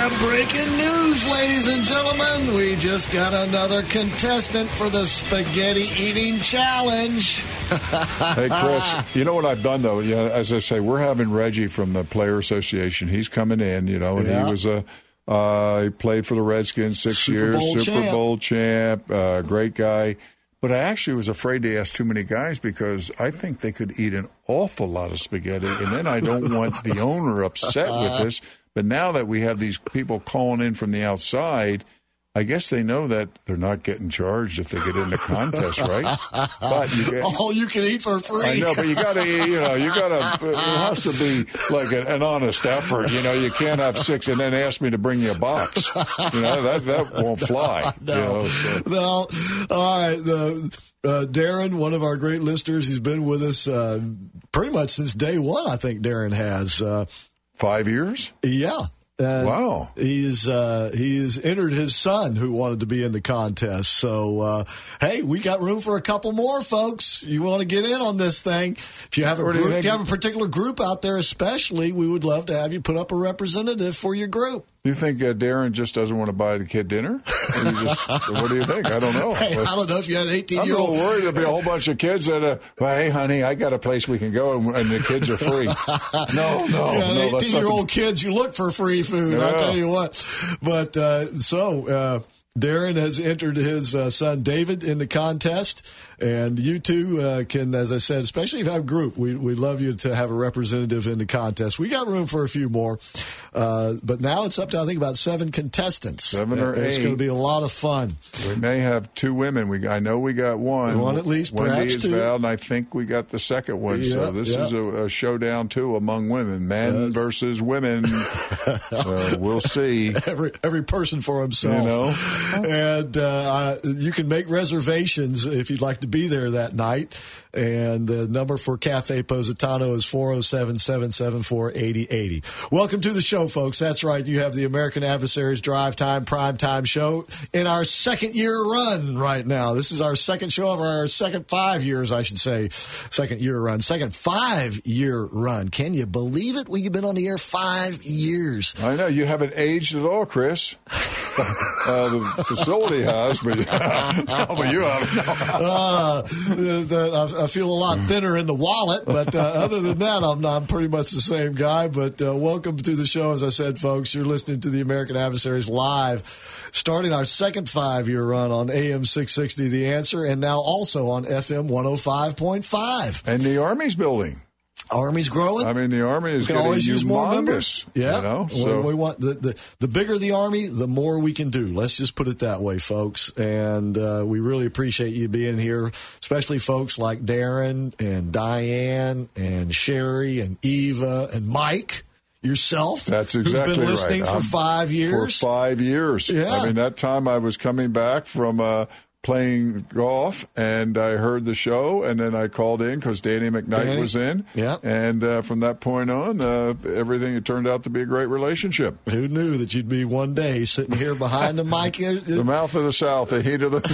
Breaking news, ladies and gentlemen. We just got another contestant for the Spaghetti Eating Challenge. Hey, Chris, you know what I've done, though? You know, as I say, we're having Reggie from the Player Association. He's coming in, you know, and he was he played for the Redskins 6 years, Super Bowl champ, great guy. But I actually was afraid to ask too many guys because I think they could eat an awful lot of spaghetti, and then I don't want the owner upset with this. But now that we have these people calling in from the outside, I guess they know that they're not getting charged if they get in the contest, right? But all you can eat for free. I know, but you got to, it has to be like an honest effort. You know, you can't have 6 and then ask me to bring you a box. You know, that won't fly. No. No. All right. Darren, one of our great listeners, he's been with us pretty much since day one, I think Darren has. 5 years? Yeah. Wow. He's entered his son who wanted to be in the contest. So, hey, we got room for a couple more, folks. You want to get in on this thing. If you have a group, if you have a particular group out there especially, we would love to have you put up a representative for your group. You think Darren just doesn't want to buy the kid dinner? What do you think? I don't know. Hey, I don't know if you had an 18-year-old. I'm a little worried there'll be a whole bunch of kids that, well, hey, honey, I got a place we can go, and the kids are free. No. 18-year-old kids, you look for free food, I'll tell you what. But Darren has entered his son David in the contest, and you two can, as I said, especially if you have a group, we'd love you to have a representative in the contest. We got room for a few more, but now it's up to, I think, about 7 contestants. 7 or 8. It's going to be a lot of fun. We may have 2 women. I know we got one. One at least, Wendy perhaps is 2. Val, and I think we got the second one. So this is a showdown, too, among women. Men versus women. So we'll see. Every person for himself. You know? And you can make reservations if you'd like to be there that night. And the number for Cafe Positano is 407-774-8080. Welcome to the show, folks. That's right. You have the American Adversaries Drive Time Primetime Show in our second year run right now. This is our second show of our second 5 years, I should say. Second 5-year run. Can you believe it? We've been on the air 5 years. I know. You haven't aged at all, Chris. The facility has, but you haven't. I feel a lot thinner in the wallet, but other than that, I'm pretty much the same guy. But welcome to the show. As I said, folks, you're listening to the American Adversaries live, starting our second 5-year run on AM 660, The Answer, and now also on FM 105.5. And the Army's building. Army's growing. I mean, the Army is getting always use more humongous, members. Yeah, you know, so we want the bigger the Army, the more we can do. Let's just put it that way, folks. And we really appreciate you being here, especially folks like Darren and Diane and Sherry and Eva and Mike. Yourself. That's exactly right. Who's been listening for 5 years. For 5 years. Yeah. I mean, that time I was coming back from playing golf, and I heard the show, and then I called in because Danny McKnight was in. Yeah. And from that point on, everything had turned out to be a great relationship. Who knew that you'd be one day sitting here behind the mic? The mouth of the South, the heat of the...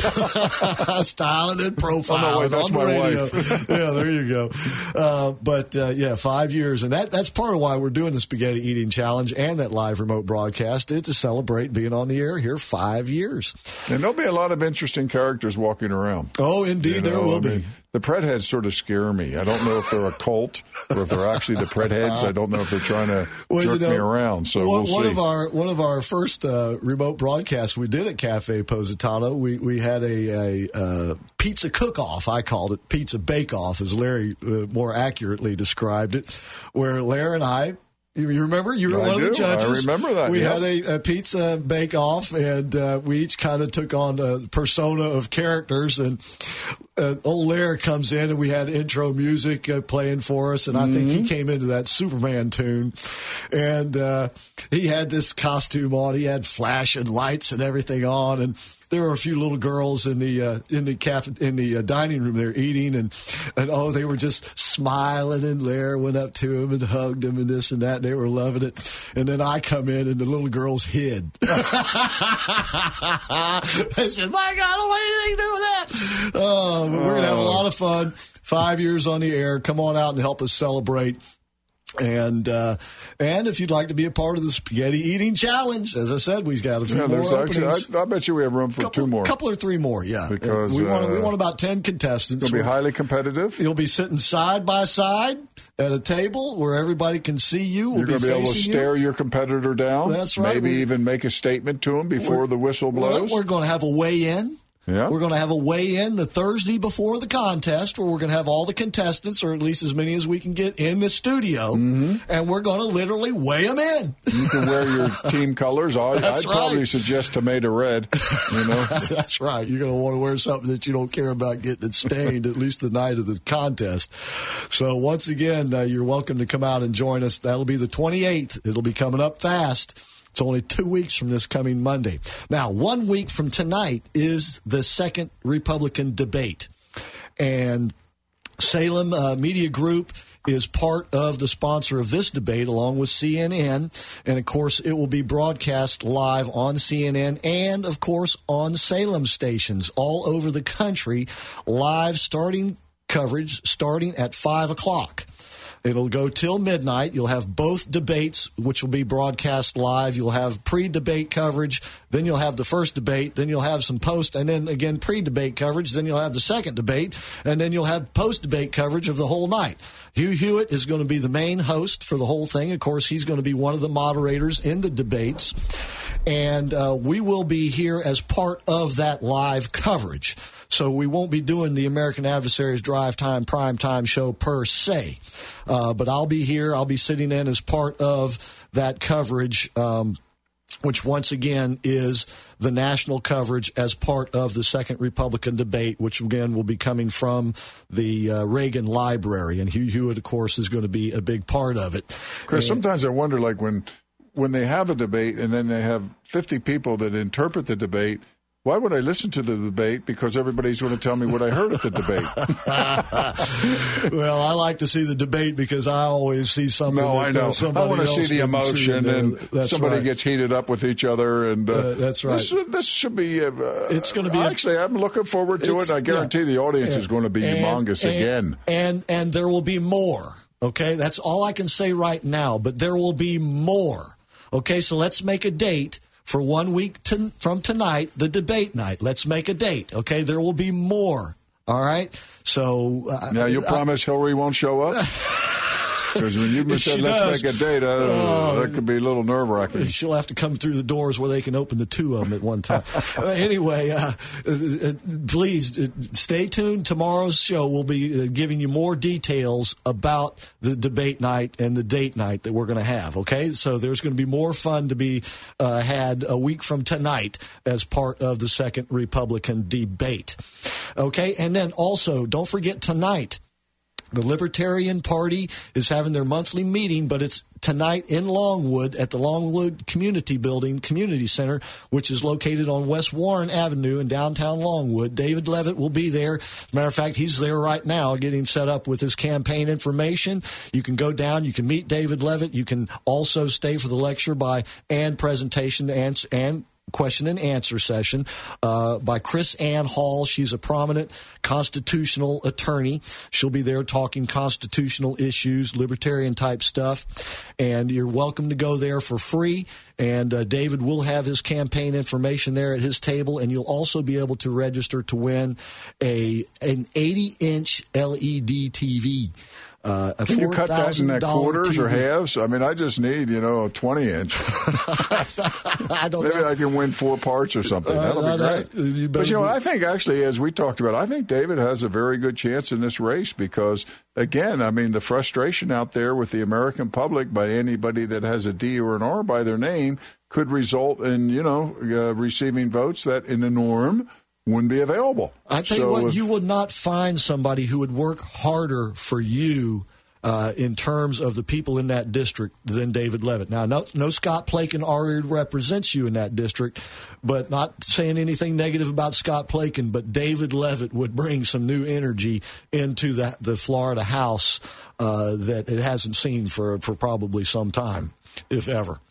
Styling and profiling. Oh, no, wait, that's on the my radio. wife. Yeah, there you go. But 5 years. And that's part of why we're doing the Spaghetti Eating Challenge and that live remote broadcast. It's to celebrate being on the air here 5 years. And there'll be a lot of interesting characters walking around. Oh, indeed, there will be. The Pred Heads sort of scare me. I don't know if they're a cult or if they're actually the Pred Heads. I don't know if they're trying to jerk me around. So we'll see. One of our first remote broadcasts we did at Cafe Positano, we had a pizza cook-off. I called it pizza bake-off, as Larry more accurately described it, where Larry and I. You remember? You were one of the judges. I remember that. We had a pizza bake-off, and we each kind of took on a persona of characters. And old Larry comes in, and we had intro music playing for us. And I think he came into that Superman tune. And he had this costume on. He had flashing lights and everything on. And there were a few little girls in the dining room there eating, and they were just smiling, and Larry went up to him and hugged him and this and that. And they were loving it. And then I come in, and the little girls hid. They said, "My God, I don't want anything to do with that." We're gonna have a lot of fun. 5 years on the air. Come on out and help us celebrate. And if you'd like to be a part of the spaghetti eating challenge, as I said, we've got a few more openings. I bet you we have room for two more. A couple or three more, yeah. Because we want about 10 contestants. It'll be highly competitive. You'll be sitting side by side at a table where everybody can see you. You're going to be able to stare your competitor down. That's right. Maybe even make a statement to him before the whistle blows. We're going to have a weigh-in. Yeah. We're going to have a weigh-in the Thursday before the contest where we're going to have all the contestants, or at least as many as we can get, in the studio, and we're going to literally weigh them in. You can wear your team colors. I'd probably suggest tomato red. That's right. You're going to want to wear something that you don't care about getting it stained, at least the night of the contest. So once again, you're welcome to come out and join us. That'll be the 28th. It'll be coming up fast. It's only 2 weeks from this coming Monday. Now, 1 week from tonight is the second Republican debate. And Salem Media Group is part of the sponsor of this debate, along with CNN. And, of course, it will be broadcast live on CNN and, of course, on Salem stations all over the country, live coverage starting at 5 o'clock. It'll go till midnight. You'll have both debates, which will be broadcast live. You'll have pre-debate coverage. Then you'll have the first debate. Then you'll have some post, and then again pre-debate coverage. Then you'll have the second debate, and then you'll have post-debate coverage of the whole night. Hugh Hewitt is going to be the main host for the whole thing. Of course, he's going to be one of the moderators in the debates. And we will be here as part of that live coverage. So we won't be doing the American Adversaries Drive Time Primetime show per se. But I'll be here. I'll be sitting in as part of that coverage, which once again is the national coverage as part of the second Republican debate, which again will be coming from the Reagan Library. And Hugh Hewitt, of course, is going to be a big part of it. Chris, sometimes I wonder, like when they have a debate and then they have 50 people that interpret the debate, why would I listen to the debate? Because everybody's going to tell me what I heard at the debate. Well, I like to see the debate because I always see something. No, I know. I want to see the emotion, and somebody gets heated up with each other. And that's right. This should be. It's going to be. Actually, I'm looking forward to it. I guarantee the audience is going to be humongous again. And there will be more. Okay, that's all I can say right now. But there will be more. Okay, so let's make a date. For 1 week from tonight, the debate night. Let's make a date, okay? There will be more, all right? So now you promise Hillary won't show up? Because when you said let's make a date, that could be a little nerve-wracking. She'll have to come through the doors where they can open the two of them at one time. Anyway, please stay tuned. Tomorrow's show will be giving you more details about the debate night and the date night that we're going to have, okay? So there's going to be more fun to be had a week from tonight as part of the second Republican debate, okay? And then also, don't forget tonight, the Libertarian Party is having their monthly meeting, but it's tonight in Longwood at the Longwood Community Center, which is located on West Warren Avenue in downtown Longwood. David Levitt will be there. As a matter of fact, he's there right now getting set up with his campaign information. You can go down. You can meet David Levitt. You can also stay for the lecture and presentation and question and answer session by Chris Ann Hall. She's a prominent constitutional attorney. She'll be there talking constitutional issues, libertarian type stuff, and you're welcome to go there for free. And David will have his campaign information there at his table, and you'll also be able to register to win an 80-inch LED TV. Can you cut that in quarters TV. Or halves? I mean, I just need, a 20-inch. I don't Maybe know. I can win 4 parts or something. That'll be great. But, I think actually, as we talked about, I think David has a very good chance in this race because, again, I mean, the frustration out there with the American public by anybody that has a D or an R by their name could result in, receiving votes that in the norm wouldn't be available. I tell you what, you would not find somebody who would work harder for you in terms of the people in that district than David Levitt. Now, no Scott Plakin already represents you in that district, but not saying anything negative about Scott Plakin, but David Levitt would bring some new energy into the Florida House that it hasn't seen for probably some time, if ever.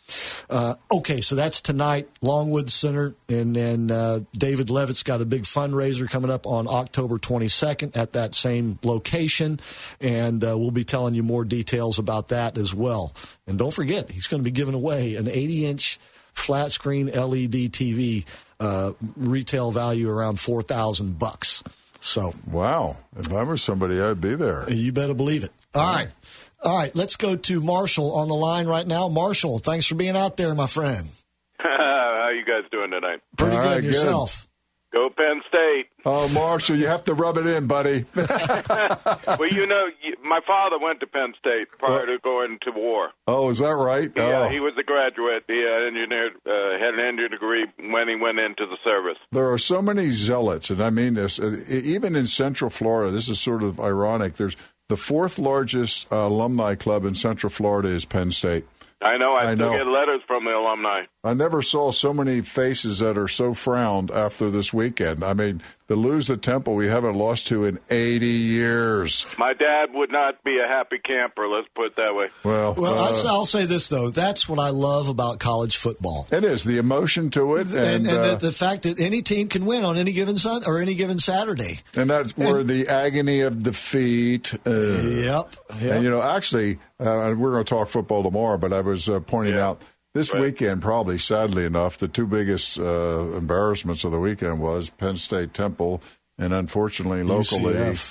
Okay, so that's tonight, Longwood Center, and then David Levitt's got a big fundraiser coming up on October 22nd at that same location, and we'll be telling you more details about that as well. And don't forget, he's going to be giving away an 80-inch flat screen LED TV, retail value around $4,000. So wow, if I were somebody, I'd be there. You better believe it. All right, let's go to Marshall on the line right now. Marshall, thanks for being out there, my friend. How you guys doing tonight? Pretty All good. right, Yourself? Go Penn State. Oh, Marshall, you have to rub it in, buddy. Well, my father went to Penn State prior to going to war. Oh, is that right? Yeah, he was a graduate. He had an engineering degree when he went into the service. There are so many zealots, and I mean this, even in Central Florida, this is sort of ironic. There's the fourth largest alumni club in Central Florida is Penn State. I know. I still get letters from the alumni. I never saw so many faces that are so frowned after this weekend. I mean, to lose the Temple we haven't lost to in 80 years. My dad would not be a happy camper, let's put it that way. Well, I'll say this, though. That's what I love about college football. It is, the emotion to it. And the fact that any team can win on any given Sunday or any given Saturday. And that's where the agony of defeat. Yep. And, actually, we're going to talk football tomorrow, but I was pointing out this weekend, probably, sadly enough, the two biggest embarrassments of the weekend was Penn State Temple and, unfortunately, locally,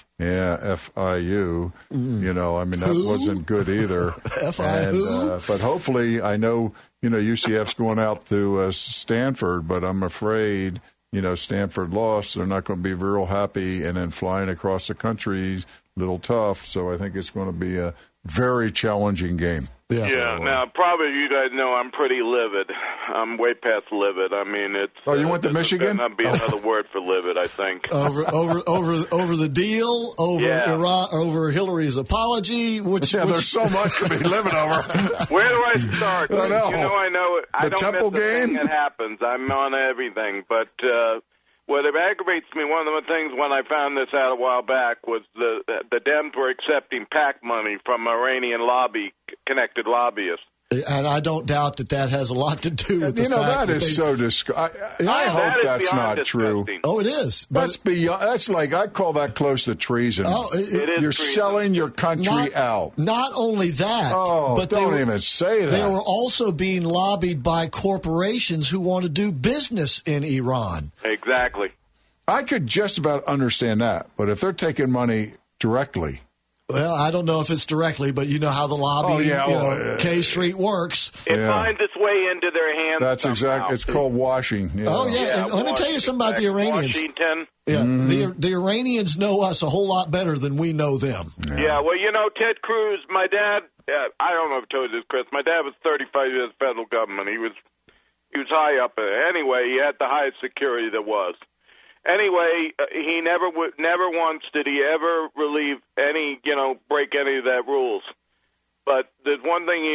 FIU. That wasn't good either. FIU. But hopefully, I know, UCF's going out to Stanford, but I'm afraid, Stanford lost. They're not going to be real happy, and then flying across the country, a little tough. So I think it's going to be a very challenging game. Yeah. Now, probably you guys know I'm pretty livid. I'm way past livid. I mean, it's. Oh, you went to Michigan? That'd be another word for livid, I think. Over the deal, Iran, over Hillary's apology. There's so much to be living over. Where do I start? I know. I know. I don't Temple miss the game thing that happens. I'm on everything, but. What aggravates me, one of the things when I found this out a while back was the Dems were accepting PAC money from Iranian connected lobbyists. And I don't doubt that has a lot to do with the fact that is so disgusting. I hope that's not true. Oh, it is. That's beyond. That's like I call that close to treason. Oh, it is You're treason. selling your country out. Not only that, but don't even say that. They were also being lobbied by corporations who want to do business in Iran. Exactly. I could just about understand that, but if they're taking money directly. Well, I don't know if it's directly, but you know how the lobby, K Street works. It finds its way into their hands. That's somehow. Exactly. It's called washing. Oh, yeah. And let me tell you something about the Iranians. Washington. Yeah, the Iranians know us a whole lot better than we know them. Yeah, well, Ted Cruz, my dad, I don't know if I told you this, Chris, my dad was 35 years federal government. He was high up. Anyway, he had the highest security there was. Anyway, he never once did he ever relieve break any of that rules. But there's one thing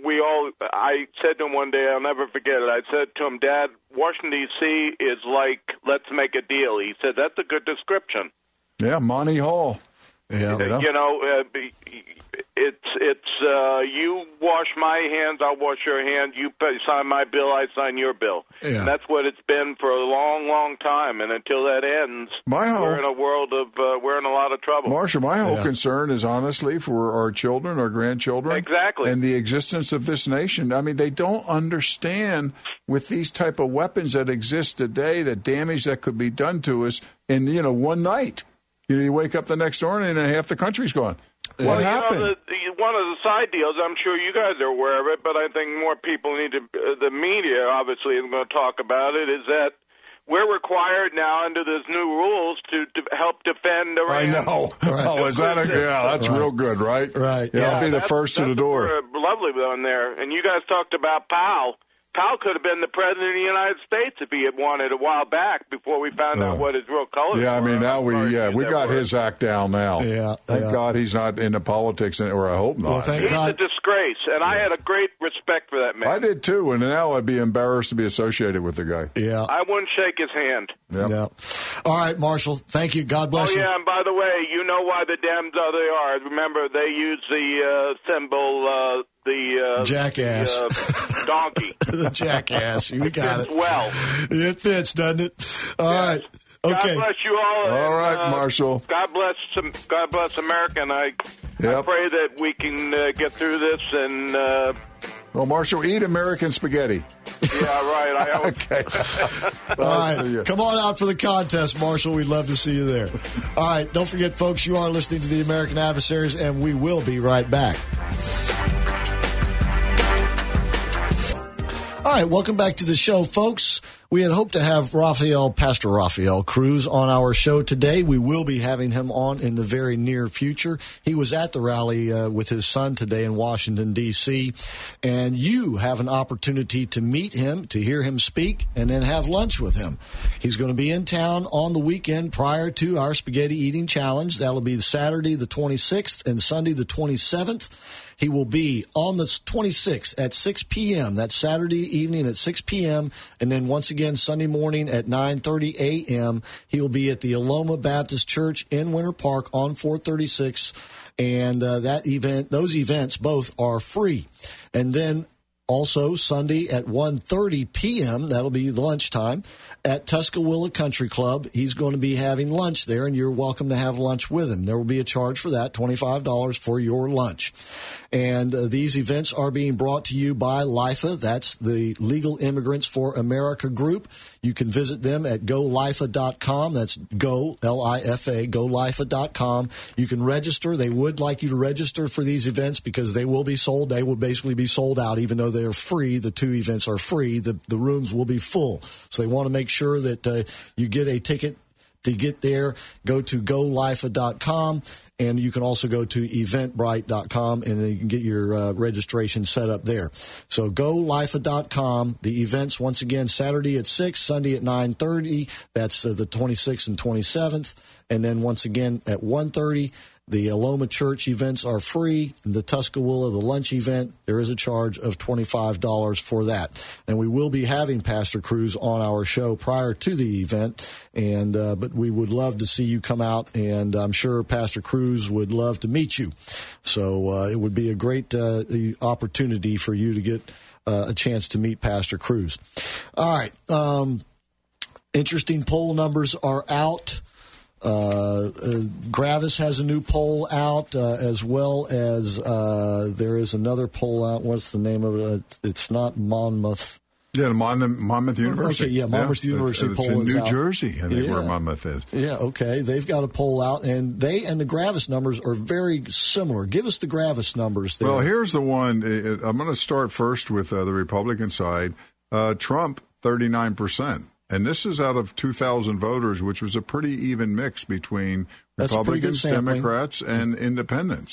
I said to him one day, I'll never forget it. I said to him, Dad, Washington, D.C. is like, let's make a deal. He said, that's a good description. Yeah, Monty Hall. Yeah. It's you wash my hands, I'll wash your hands. You sign my bill, I sign your bill. Yeah. And that's what it's been for a long, long time. And until that ends, we're in a world of we're in a lot of trouble. Marshall, my whole concern is honestly for our children, our grandchildren, exactly, and the existence of this nation. I mean, they don't understand with these type of weapons that exist today, the damage that could be done to us in one night. You wake up the next morning and half the country's gone. What happened? One of the side deals, I'm sure you guys are aware of it, but I think more people need to, the media obviously is going to talk about it, is that we're required now under those new rules to help defend Iran. I know. Right. Oh, is that that's real good, right? Right. Yeah, I'll be the first to the door. Lovely on there. And you guys talked about Powell. Powell could have been the president of the United States if he had wanted a while back before we found out what his real colors were. Yeah, I mean, now we got his act down now. Yeah. Thank God he's not into politics, or I hope not. Well, thank God. He's a disgrace, and I had a great respect for that man. I did too, and now I'd be embarrassed to be associated with the guy. Yeah. I wouldn't shake his hand. Yep. Yeah. All right, Marshall. Thank you. God bless you. Oh, yeah, and by the way, you know why the Dems are they are. Remember, they use the symbol, the jackass donkey. The jackass. You got it. Well, it fits, doesn't it? All right. Okay. God bless you all. All right, Marshall. God bless America, and I pray that we can get through this. And well, Marshall, eat American spaghetti. Yeah, right. I hope. Okay. All right. Come on out for the contest, Marshall. We'd love to see you there. All right. Don't forget, folks, you are listening to the American Adversaries, and we will be right back. All right, welcome back to the show, folks. We had hoped to have Pastor Rafael Cruz on our show today. We will be having him on in the very near future. He was at the rally with his son today in Washington, D.C., and you have an opportunity to meet him, to hear him speak, and then have lunch with him. He's going to be in town on the weekend prior to our Spaghetti Eating Challenge. That'll be Saturday the 26th and Sunday the 27th. He will be on the 26th at 6 p.m. That's Saturday evening at 6 p.m. And then once again, Sunday morning at 9:30 a.m., he'll be at the Aloma Baptist Church in Winter Park on 436. And those events both are free. And then also Sunday at 1:30 p.m., that'll be lunchtime, at Tuscaloosa Country Club. He's going to be having lunch there, and you're welcome to have lunch with him. There will be a charge for that, $25 for your lunch. And these events are being brought to you by LIFA. That's the Legal Immigrants for America group. You can visit them at GoLIFA.com. That's Go, L-I-F-A, GoLIFA.com. You can register. They would like you to register for these events because they will be sold. They will basically be sold out, even though they're free. The two events are free. The rooms will be full. So they want to make sure that you get a ticket to get there. Go to GoLIFA.com. And you can also go to eventbrite.com, and you can get your registration set up there. So GoLIFA.com. The events, once again, Saturday at 6, Sunday at 9:30. That's the 26th and 27th. And then once again at 1:30. The Aloma Church events are free. The Tuscaloosa, the lunch event, there is a charge of $25 for that. And we will be having Pastor Cruz on our show prior to the event. And but we would love to see you come out, and I'm sure Pastor Cruz would love to meet you. So it would be a great opportunity for you to get a chance to meet Pastor Cruz. All right. Interesting poll numbers are out. Gravis has a new poll out, as well as there is another poll out. What's the name of it? It's not Monmouth. Yeah, Monmouth University. Okay, yeah, Monmouth University poll is out. It's in New Jersey, I think, where Monmouth is. Yeah, okay. They've got a poll out, and they and the Gravis numbers are very similar. Give us the Gravis numbers there. Well, here's the one. I'm going to start first with the Republican side. Trump, 39%. And this is out of 2,000 voters, which was a pretty even mix between Republicans, Democrats, and independents.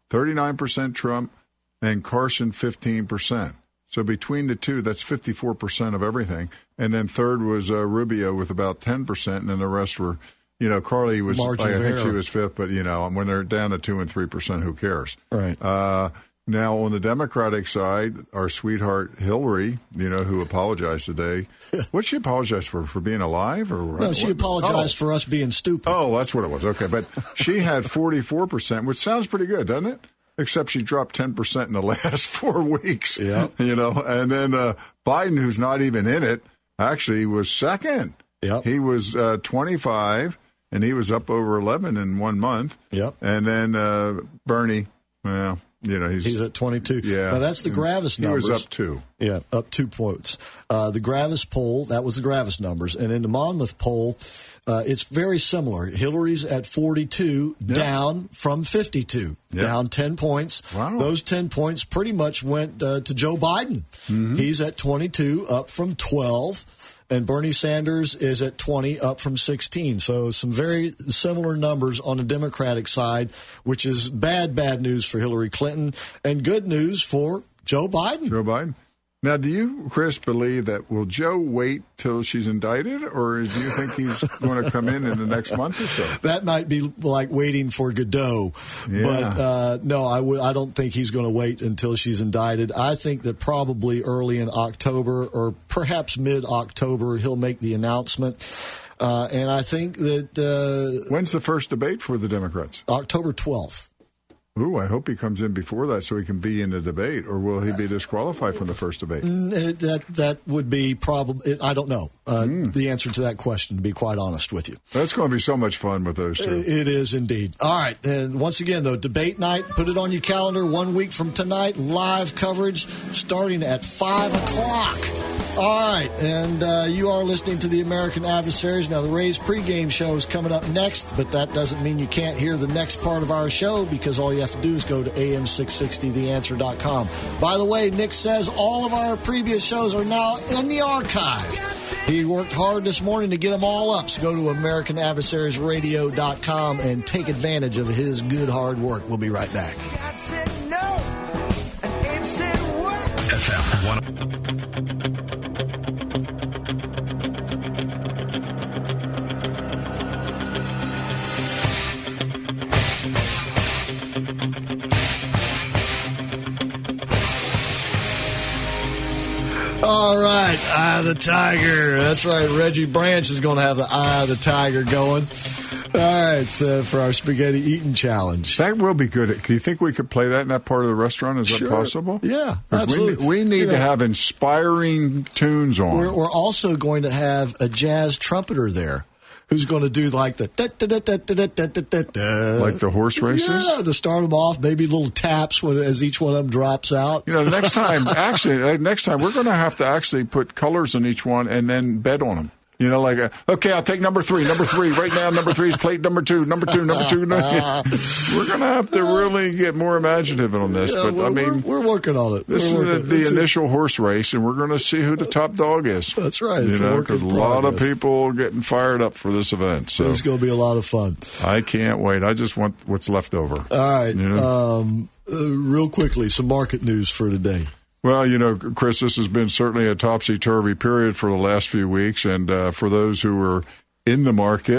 39% Trump and Carson 15%. So between the two, that's 54% of everything. And then third was Rubio with about 10%, and then the rest were, Carly was, I think she was fifth, but, when they're down to 2% and 3%, who cares? Right. Now, on the Democratic side, our sweetheart Hillary, who apologized today. What'd she apologize for? For being alive? No, she apologized for us being stupid. Oh, that's what it was. Okay, but she had 44%, which sounds pretty good, doesn't it? Except she dropped 10% in the last 4 weeks. Yeah. And then Biden, who's not even in it, actually was second. Yep. He was 25, and he was up over 11 in 1 month. Yep. And then Bernie, well... he's at 22. Yeah. Now, that's the Gravis numbers. He was up 2. Yeah, up 2 points. The Gravis poll, that was the Gravis numbers. And in the Monmouth poll, it's very similar. Hillary's at 42, down from 52, down 10 points. Wow. Those 10 points pretty much went to Joe Biden. Mm-hmm. He's at 22, up from 12. And Bernie Sanders is at 20, up from 16. So some very similar numbers on the Democratic side, which is bad news for Hillary Clinton and good news for Joe Biden. Now, do you, Chris, believe that will Joe wait till she's indicted, or do you think he's going to come in the next month or so? That might be like waiting for Godot. Yeah. But no, I don't think he's going to wait until she's indicted. I think that probably early in October or perhaps mid-October he'll make the announcement. And I think that... when's the first debate for the Democrats? October 12th. Ooh, I hope he comes in before that so he can be in the debate, or will he be disqualified from the first debate? That would be probably, I don't know the answer to that question, to be quite honest with you. That's going to be so much fun with those two. It is indeed. All right, and once again, though, debate night, put it on your calendar 1 week from tonight, live coverage starting at 5 o'clock. All right, and you are listening to the American Adversaries. Now, the Rays pregame show is coming up next, but that doesn't mean you can't hear the next part of our show, because all you have to do is go to am660theanswer.com. By the way, Nick says all of our previous shows are now in the archive. He worked hard this morning to get them all up, so go to AmericanAdversaries.radio.com and take advantage of his good hard work. We'll be right back. FM 1. All right, Eye of the Tiger. That's right, Reggie Branch is going to have the Eye of the Tiger going. All right, for our spaghetti eating challenge. That will be good. Do you think we could play that in that part of the restaurant? Is that possible? Yeah, absolutely. We need to have inspiring tunes on. We're also going to have a jazz trumpeter there who's going to do like the like the horse races? Yeah, to start them off, maybe little taps as each one of them drops out. Next time we're going to have to actually put colors on each one and then bet on them. Okay, I'll take number three right now. Number 3 is plate number 2. Number 2. We're going to have to really get more imaginative on this. Yeah, but we're working on it. This is the initial horse race, and we're going to see who the top dog is. That's right. Because a lot of people getting fired up for this event. So it's going to be a lot of fun. I can't wait. I just want what's left over. All right. Real quickly, some market news for today. Well, Chris, this has been certainly a topsy-turvy period for the last few weeks. And for those who were in the market,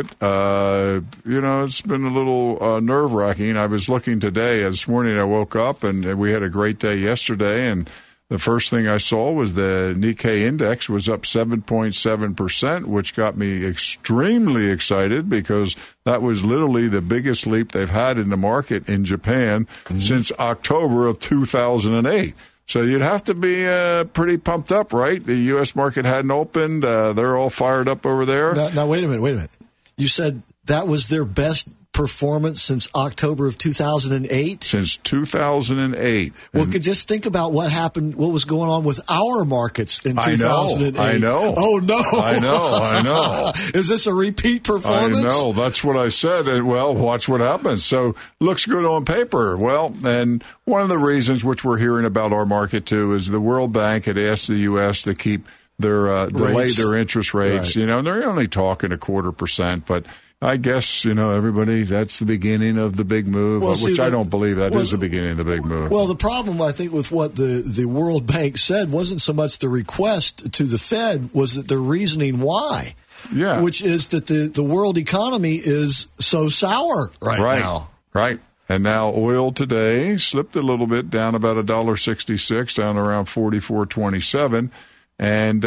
it's been a little nerve-wracking. I was looking today. This morning I woke up, and we had a great day yesterday. And the first thing I saw was the Nikkei index was up 7.7%, which got me extremely excited because that was literally the biggest leap they've had in the market in Japan since October of 2008. So you'd have to be pretty pumped up, right? The U.S. market hadn't opened. They're all fired up over there. Now, wait a minute. You said that was their best performance since October of 2008? Since 2008. Well, just think about what happened, what was going on with our markets in 2008. I know. Oh, no. I know. Is this a repeat performance? I know. That's what I said. And, watch what happens. So, looks good on paper. Well, and one of the reasons which we're hearing about our market, too, is the World Bank had asked the U.S. to keep delay their interest rates. Right. And they're only talking 0.25%, but I guess, everybody, that's the beginning of the big move, I don't believe that is the beginning of the big move. Well, the problem, I think, with what the World Bank said wasn't so much the request to the Fed, was that the reasoning why. Yeah. Which is that the world economy is so sour right now. Right. And now oil today slipped a little bit, down about $1.66, down around 44.27. And,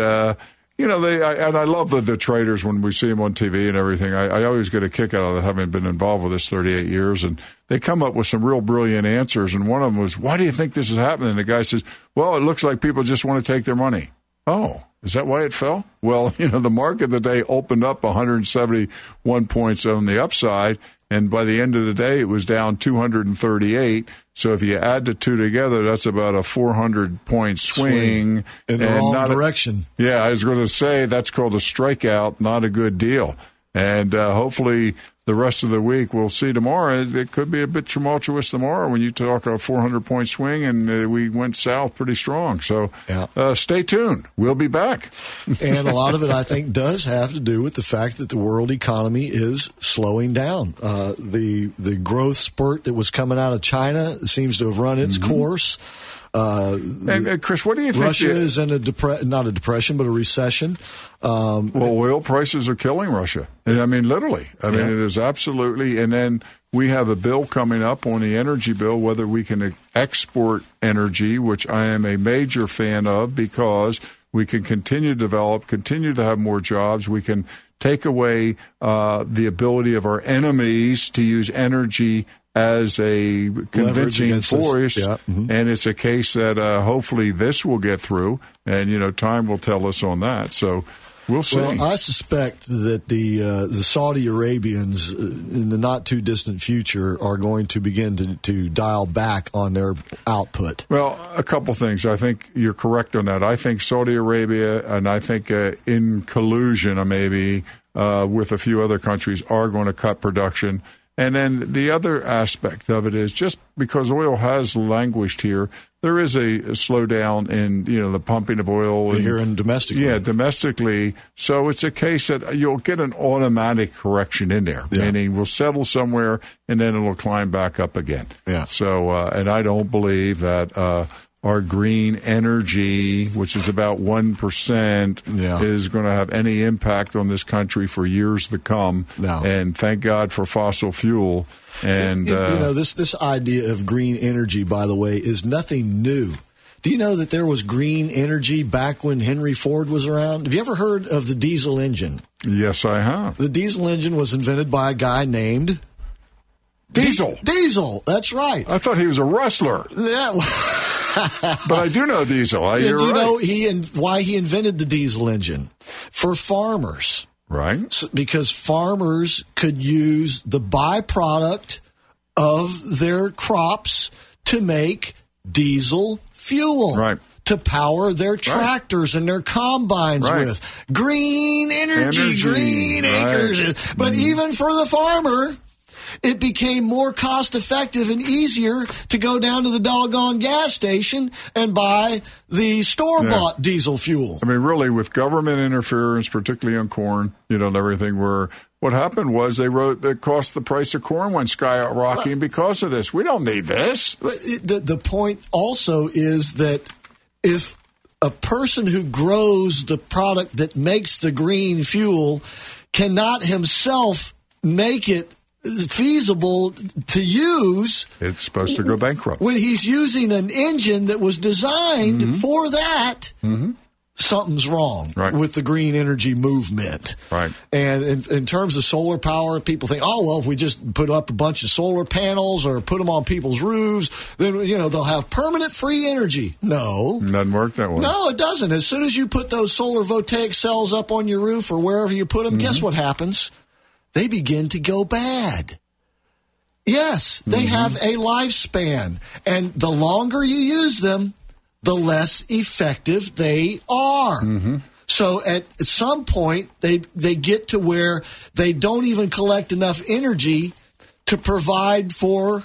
I love the traders when we see them on TV and everything. I always get a kick out of it, having been involved with this 38 years. And they come up with some real brilliant answers. And one of them was, why do you think this is happening? And the guy says, well, it looks like people just want to take their money. Oh, is that why it fell? Well, the market today opened up 171 points on the upside. And by the end of the day, it was down 238. So if you add the two together, that's about a 400-point swing. In the wrong direction. Yeah, I was going to say that's called a strikeout, not a good deal. And hopefully the rest of the week we'll see tomorrow. It could be a bit tumultuous tomorrow when you talk a 400-point swing, and we went south pretty strong. So stay tuned. We'll be back. And a lot of it, I think, does have to do with the fact that the world economy is slowing down. The growth spurt that was coming out of China seems to have run its course. And Chris, what do you think? Russia is in not a depression, but a recession. Oil prices are killing Russia. And, literally. It is absolutely. And then we have a bill coming up on the energy bill, whether we can export energy, which I am a major fan of, because we can continue to develop, continue to have more jobs. We can take away the ability of our enemies to use energy as a convincing force, and it's a case that hopefully this will get through, and time will tell us on that. So we'll see. Well, I suspect that the Saudi Arabians in the not too distant future are going to begin to dial back on their output. Well, a couple things. I think you're correct on that. I think Saudi Arabia, and I think in collusion maybe with a few other countries, are going to cut production. And then the other aspect of it is just because oil has languished here, there is a slowdown in the pumping of oil here and domestically. Yeah, domestically. So it's a case that you'll get an automatic correction in there, meaning we'll settle somewhere and then it'll climb back up again. Yeah. So and I don't believe that our green energy, which is about 1%, is going to have any impact on this country for years to come. No. And thank God for fossil fuel. And this idea of green energy, by the way, is nothing new. Do you know that there was green energy back when Henry Ford was around? Have you ever heard of the diesel engine? Yes, I have. The diesel engine was invented by a guy named Diesel. Diesel, that's right. I thought he was a wrestler. Yeah. But I do know Diesel. You're do you right. know why he invented the diesel engine? For farmers. Right. So, because farmers could use the byproduct of their crops to make diesel fuel. Right. To power their tractors and their combines with. Green energy, green acres. But even for the farmer, it became more cost-effective and easier to go down to the doggone gas station and buy the store-bought diesel fuel. I mean, really, with government interference, particularly on corn, and everything, what happened was they wrote that the price of corn went skyrocketing because of this. We don't need this. The point also is that if a person who grows the product that makes the green fuel cannot himself make it feasible to use, it's supposed to go bankrupt. When he's using an engine that was designed for that, something's wrong with the green energy movement. Right. And in terms of solar power, people think, if we just put up a bunch of solar panels or put them on people's roofs, then, they'll have permanent free energy. No. It doesn't work that way. No, it doesn't. As soon as you put those solar voltaic cells up on your roof or wherever you put them, guess what happens? They begin to go bad. Yes, they have a lifespan. And the longer you use them, the less effective they are. So at some point, they get to where they don't even collect enough energy to provide for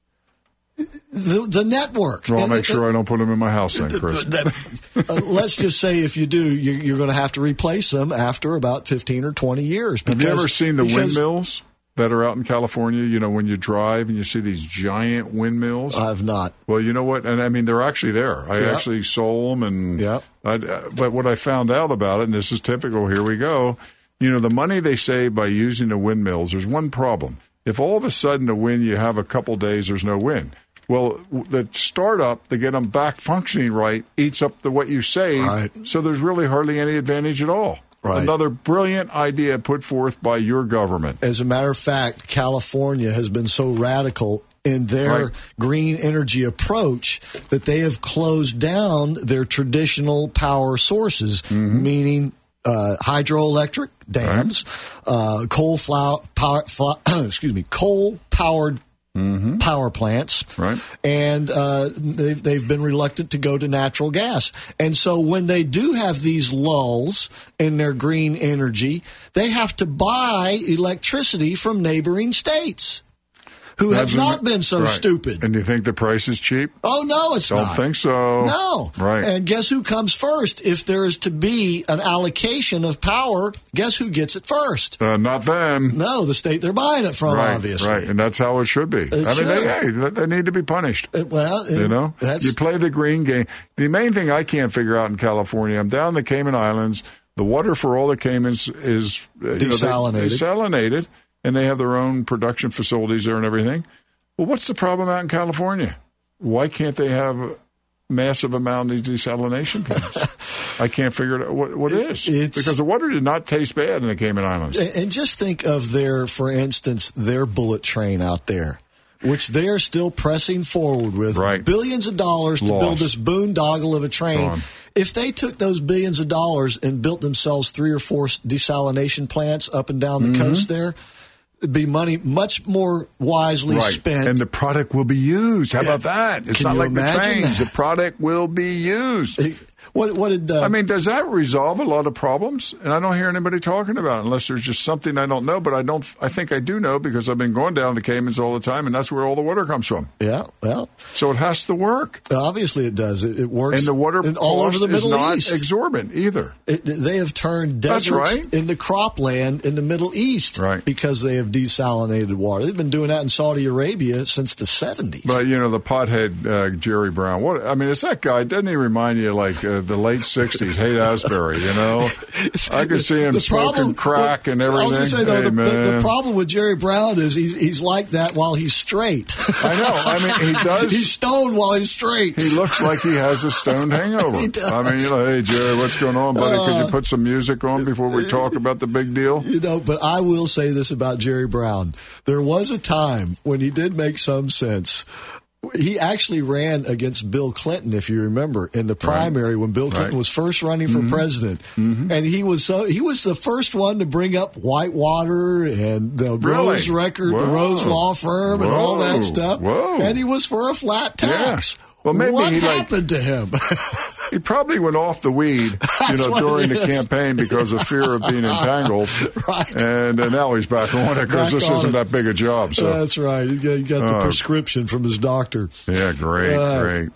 the network. Well, I'll make sure I don't put them in my house then, Chris. Let's just say if you do, you're going to have to replace them after about 15 or 20 years. Have you ever seen the windmills that are out in California? When you drive and you see these giant windmills? I've not. Well, you know what? And I mean, they're actually there. I actually saw them. And but what I found out about it, and this is typical, here we go, the money they save by using the windmills, there's one problem. If all of a sudden the wind, you have a couple days, there's no wind. Well, the startup, to get them back functioning right, eats up what you save, so there's really hardly any advantage at all. Right. Another brilliant idea put forth by your government. As a matter of fact, California has been so radical in their green energy approach that they have closed down their traditional power sources, meaning hydroelectric dams, coal-powered power plants, and they've been reluctant to go to natural gas. And so when they do have these lulls in their green energy, they have to buy electricity from neighboring states who have not been so stupid. And you think the price is cheap? Oh, no, it's not. Don't think so. No. Right. And guess who comes first? If there is to be an allocation of power, guess who gets it first? Not them. No, the state they're buying it from, obviously. Right, and that's how it should be. They need to be punished. You play the green game. The main thing I can't figure out in California, I'm down in the Cayman Islands, the water for all the Caymans is desalinated. And they have their own production facilities there and everything. Well, what's the problem out in California? Why can't they have a massive amount of these desalination plants? I can't figure it out what it is. Because the water did not taste bad in the Cayman Islands. And just think of for instance, their bullet train out there. which they are still pressing forward with. Right. Billions of dollars to build this boondoggle of a train. Gone. If they took those billions of dollars and built themselves 3 or 4 desalination plants up and down the coast there, it'd be money much more wisely spent. And the product will be used. How about that? It's not like the trains. The product will be used. What did I mean, does that resolve a lot of problems? And I don't hear anybody talking about it unless there's just something I don't know. But I think I do know because I've been going down to Caymans all the time, and that's where all the water comes from. Yeah, well. So it has to work. Obviously it does. It works. And the water all over the Middle East is East. not exorbitant either. They have turned deserts into cropland in the Middle East because they have desalinated water. They've been doing that in Saudi Arabia since the 70s. But, the pothead Jerry Brown, it's that guy. Doesn't he remind you like the late 60s, Haight Asbury, I could see him smoking crack and everything. I was going to say, the problem with Jerry Brown is he's like that while he's straight. I know. I mean, he does. He's stoned while he's straight. He looks like he has a stoned hangover. He does. I mean, hey, Jerry, what's going on, buddy? Could you put some music on before we talk about the big deal? But I will say this about Jerry Brown. There was a time when he did make some sense. He actually ran against Bill Clinton, if you remember, in the primary when Bill Clinton was first running for president. And he was the first one to bring up Whitewater and the Rose Record, the Rose Law Firm, and all that stuff. And he was for a flat tax. Yeah. Well, maybe what happened to him? He probably went off the weed, during the campaign because of fear of being entangled. And now he's back on it because this isn't that big a job. So that's right. He got the prescription from his doctor. Yeah, great.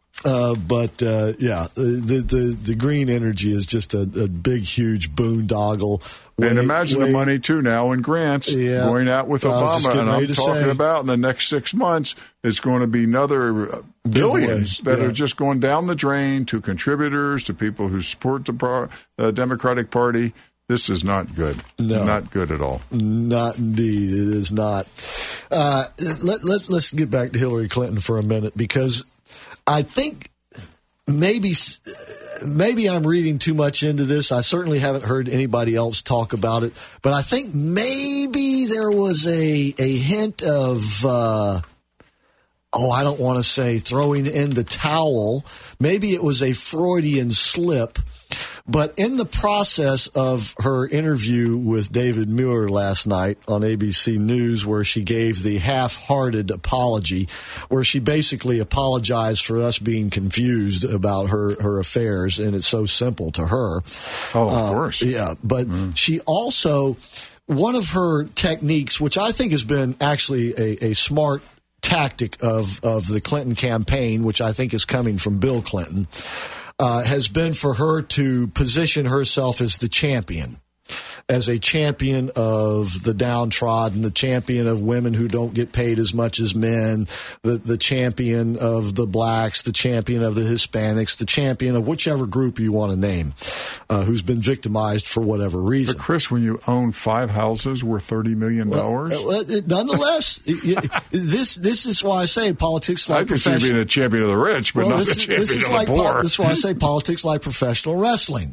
The green energy is just a big, huge boondoggle. And imagine the money, too, now in grants going out with Obama. And I'm talking about in the next 6 months, it's going to be another billions that are just going down the drain to contributors, to people who support the Democratic Party. This is not good. No. Not good at all. Not indeed. It is not. Let's get back to Hillary Clinton for a minute, because I think maybe I'm reading too much into this. I certainly haven't heard anybody else talk about it, but I think maybe there was a hint of, I don't want to say throwing in the towel. Maybe it was a Freudian slip. But in the process of her interview with David Muir last night on ABC News, where she gave the half-hearted apology, where she basically apologized for us being confused about her affairs, and it's so simple to her. Oh, of course. Yeah, but she also, one of her techniques, which I think has been actually a smart tactic of the Clinton campaign, which I think is coming from Bill Clinton, has been for her to position herself as the champion, as a champion of the downtrodden, the champion of women who don't get paid as much as men, the champion of the blacks, the champion of the Hispanics, the champion of whichever group you want to name, who's been victimized for whatever reason. But Chris, when you own 5 houses worth $30 million, nonetheless, this is why I say politics like I can see being a champion of the rich, but not the champion of the poor. This is why I say politics like professional wrestling.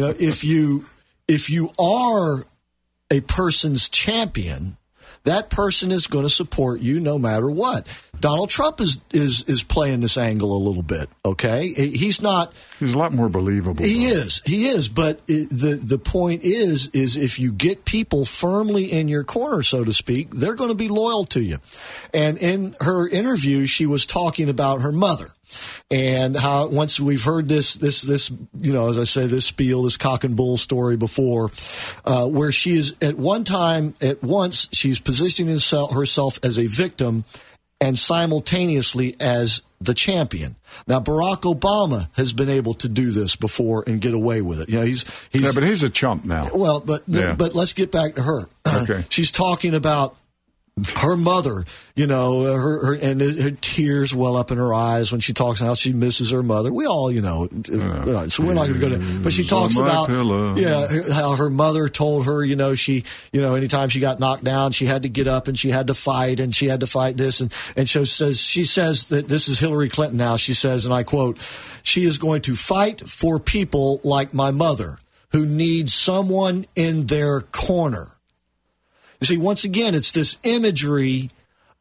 If you are a person's champion, that person is going to support you no matter what. Donald Trump is playing this angle a little bit, okay? He's not... He's a lot more believable. He is. But the point is if you get people firmly in your corner, so to speak, they're going to be loyal to you. And in her interview, she was talking about her mother. And how once we've heard this, as I say, this spiel, this cock and bull story before, where she is at once she's positioning herself as a victim and simultaneously as the champion. Now, Barack Obama has been able to do this before and get away with it. But he's a chump now. Well, but let's get back to her. Okay. She's talking about her mother, her tears well up in her eyes when she talks how she misses her mother. We all, so we're not going to go to. But she talks about, how her mother told her, she, anytime she got knocked down, she had to get up and she had to fight and she had to fight this. And she says that this is Hillary Clinton now. She says, and I quote, "She is going to fight for people like my mother who need someone in their corner." You see, once again, it's this imagery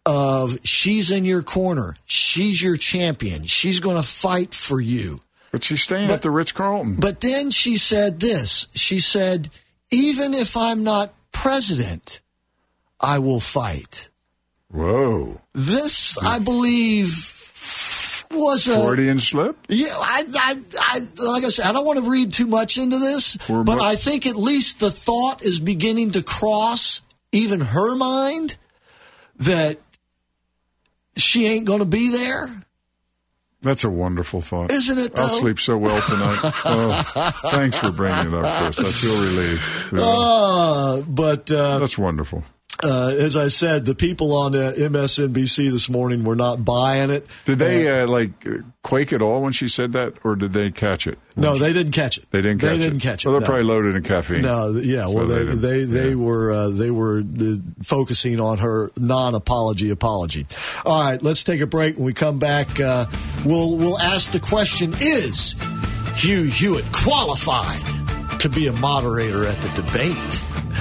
of she's in your corner. She's your champion. She's going to fight for you. But she's staying at the Ritz-Carlton. But then she said this. She said, even if I'm not president, I will fight. Whoa. This, I believe, was a Freudian slip? Yeah, I like I said, I don't want to read too much into this, but I think at least the thought is beginning to cross even her mind that she ain't going to be there. That's a wonderful thought. Isn't it, though? I'll sleep so well tonight. Oh, thanks for bringing it up, Chris. I feel relieved. That's wonderful. As I said, the people on MSNBC this morning were not buying it. Did they quake at all when she said that, or did they catch it? No, they didn't catch it. They didn't catch it. Well, they're probably loaded in caffeine. No, yeah. So well, they were focusing on her non-apology apology. All right, let's take a break. When we come back, we'll ask the question: is Hugh Hewitt qualified to be a moderator at the debate?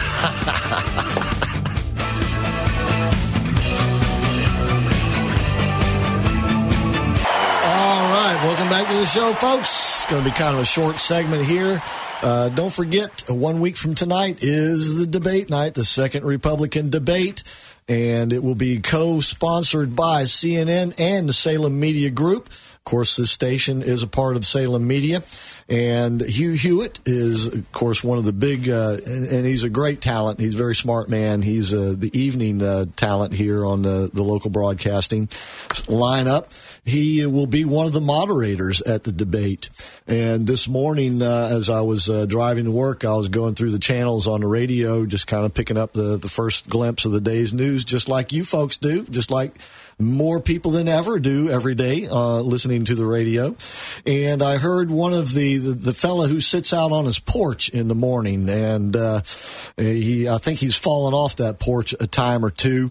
Welcome back to the show, folks. It's going to be kind of a short segment here. Don't forget, 1 week from tonight is the debate night, the second Republican debate, and it will be co-sponsored by CNN and the Salem Media Group. Of course, this station is a part of Salem Media, and Hugh Hewitt is, of course, one of the big, and he's a great talent. He's a very smart man. He's the evening talent here on the local broadcasting lineup. He will be one of the moderators at the debate. And this morning, as I was driving to work, I was going through the channels on the radio, just kind of picking up the first glimpse of the day's news, just like you folks do, just like more people than ever do every day, listening to the radio. And I heard one of the fella who sits out on his porch in the morning, and I think he's fallen off that porch a time or two.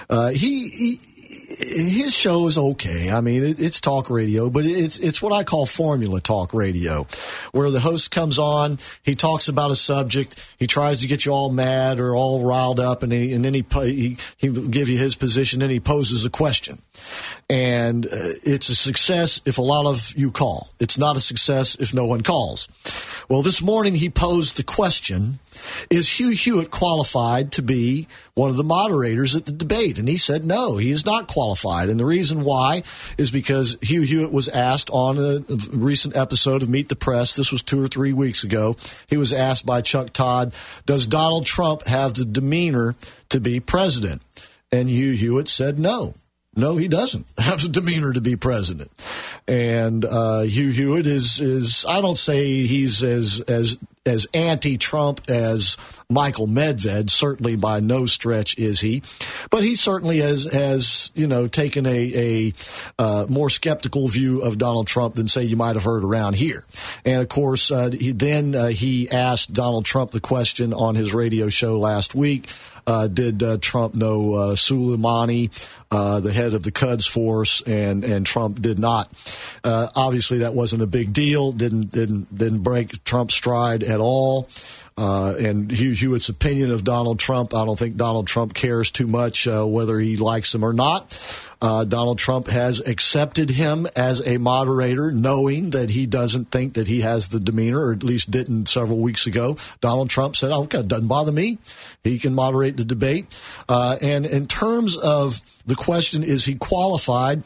His show is okay. I mean, it's talk radio, but it's what I call formula talk radio, where the host comes on, he talks about a subject, he tries to get you all mad or all riled up, and then he will give you his position, and he poses a question. And it's a success if a lot of you call. It's not a success if no one calls. Well, this morning he posed the question, is Hugh Hewitt qualified to be one of the moderators at the debate? And he said no, he is not qualified. And the reason why is because Hugh Hewitt was asked on a recent episode of Meet the Press, this was 2 or 3 weeks ago, he was asked by Chuck Todd, does Donald Trump have the demeanor to be president? And Hugh Hewitt said no. No, he doesn't have the demeanor to be president. And Hugh Hewitt is I don't say he's as anti-Trump as Michael Medved, certainly by no stretch is he, but he certainly has taken a more skeptical view of Donald Trump than, say, you might have heard around here. And of course, he asked Donald Trump the question on his radio show last week. Did Trump know Soleimani, the head of the Quds Force, and Trump did not. Obviously, that wasn't a big deal. Didn't break Trump's stride at all. And Hugh Hewitt's opinion of Donald Trump, I don't think Donald Trump cares too much whether he likes him or not. Donald Trump has accepted him as a moderator, knowing that he doesn't think that he has the demeanor, or at least didn't several weeks ago. Donald Trump said, okay, it doesn't bother me. He can moderate the debate. And in terms of the question, is he qualified?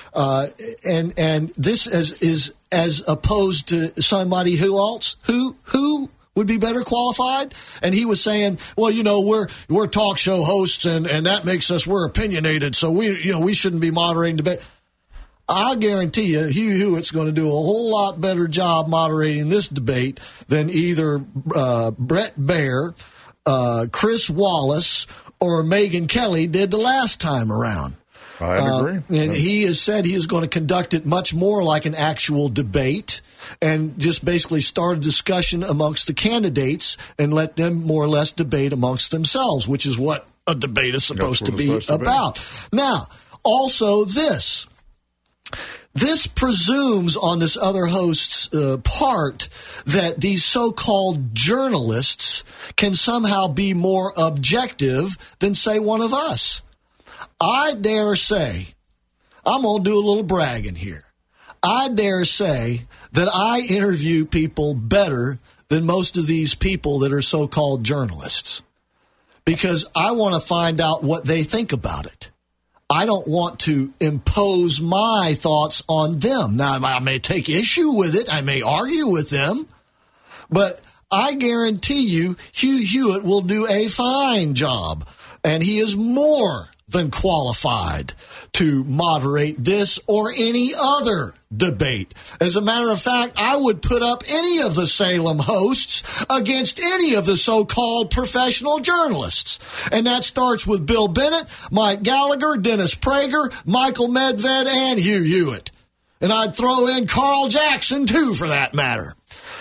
And this is as opposed to somebody who else? Who would be better qualified? And he was saying, well, we're talk show hosts, and that makes us, we're opinionated, so we shouldn't be moderating debate. I'll guarantee you, Hugh Hewitt's going to do a whole lot better job moderating this debate than either Brett Baer, Chris Wallace, or Megyn Kelly did the last time around. I agree. And he has said he is going to conduct it much more like an actual debate and just basically start a discussion amongst the candidates and let them more or less debate amongst themselves, which is what a debate is supposed to be about. Now, also this presumes on this other host's part that these so-called journalists can somehow be more objective than, say, one of us. I dare say, I'm going to do a little bragging here. I dare say that I interview people better than most of these people that are so-called journalists, because I want to find out what they think about it. I don't want to impose my thoughts on them. Now, I may take issue with it. I may argue with them, but I guarantee you Hugh Hewitt will do a fine job, and he is more than qualified to moderate this or any other debate. As a matter of fact, I would put up any of the Salem hosts against any of the so-called professional journalists. And that starts with Bill Bennett, Mike Gallagher, Dennis Prager, Michael Medved, and Hugh Hewitt. And I'd throw in Carl Jackson, too, for that matter.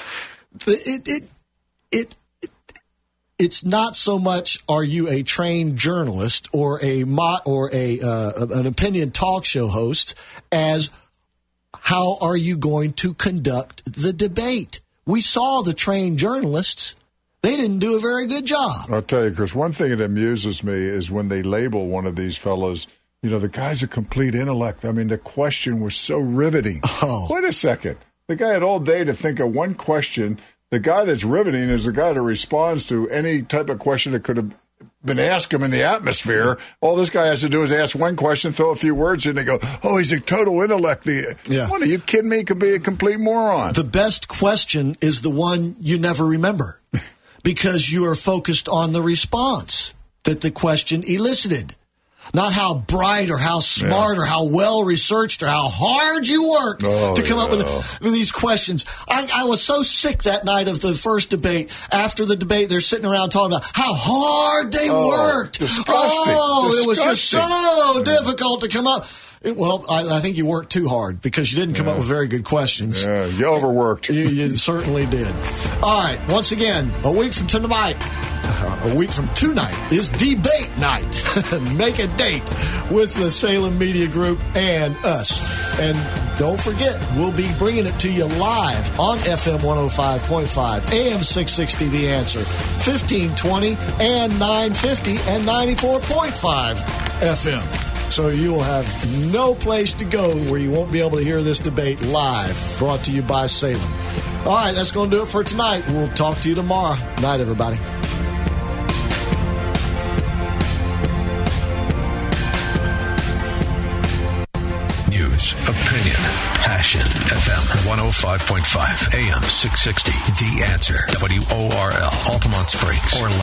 It's not so much are you a trained journalist or an opinion talk show host as how are you going to conduct the debate. We saw the trained journalists. They didn't do a very good job. I'll tell you, Chris, one thing that amuses me is when they label one of these fellows, the guy's a complete intellect. I mean, the question was so riveting. Oh. Wait a second. The guy had all day to think of one question. The guy that's riveting is the guy that responds to any type of question that could have been asked him in the atmosphere. All this guy has to do is ask one question, throw a few words in, and go, oh, he's a total intellect. What, are you kidding me? He could be a complete moron. The best question is the one you never remember because you are focused on the response that the question elicited. Not how bright or how smart or how well researched or how hard you worked to come up with these questions. I was so sick that night of the first debate. After the debate, they're sitting around talking about how hard they worked. Disgusting. It was just so difficult to come up. Well, I think you worked too hard because you didn't come up with very good questions. Yeah, you overworked. You certainly did. All right, once again, a week from tonight is debate night. Make a date with the Salem Media Group and us. And don't forget, we'll be bringing it to you live on FM 105.5, AM 660, The Answer, 1520 and 950 and 94.5 FM. So you will have no place to go where you won't be able to hear this debate live, brought to you by Salem. All right, that's going to do it for tonight. We'll talk to you tomorrow. Night, everybody. News, opinion, passion. FM 105.5, AM 660. The Answer. WORL. Altamont Springs. Orlando.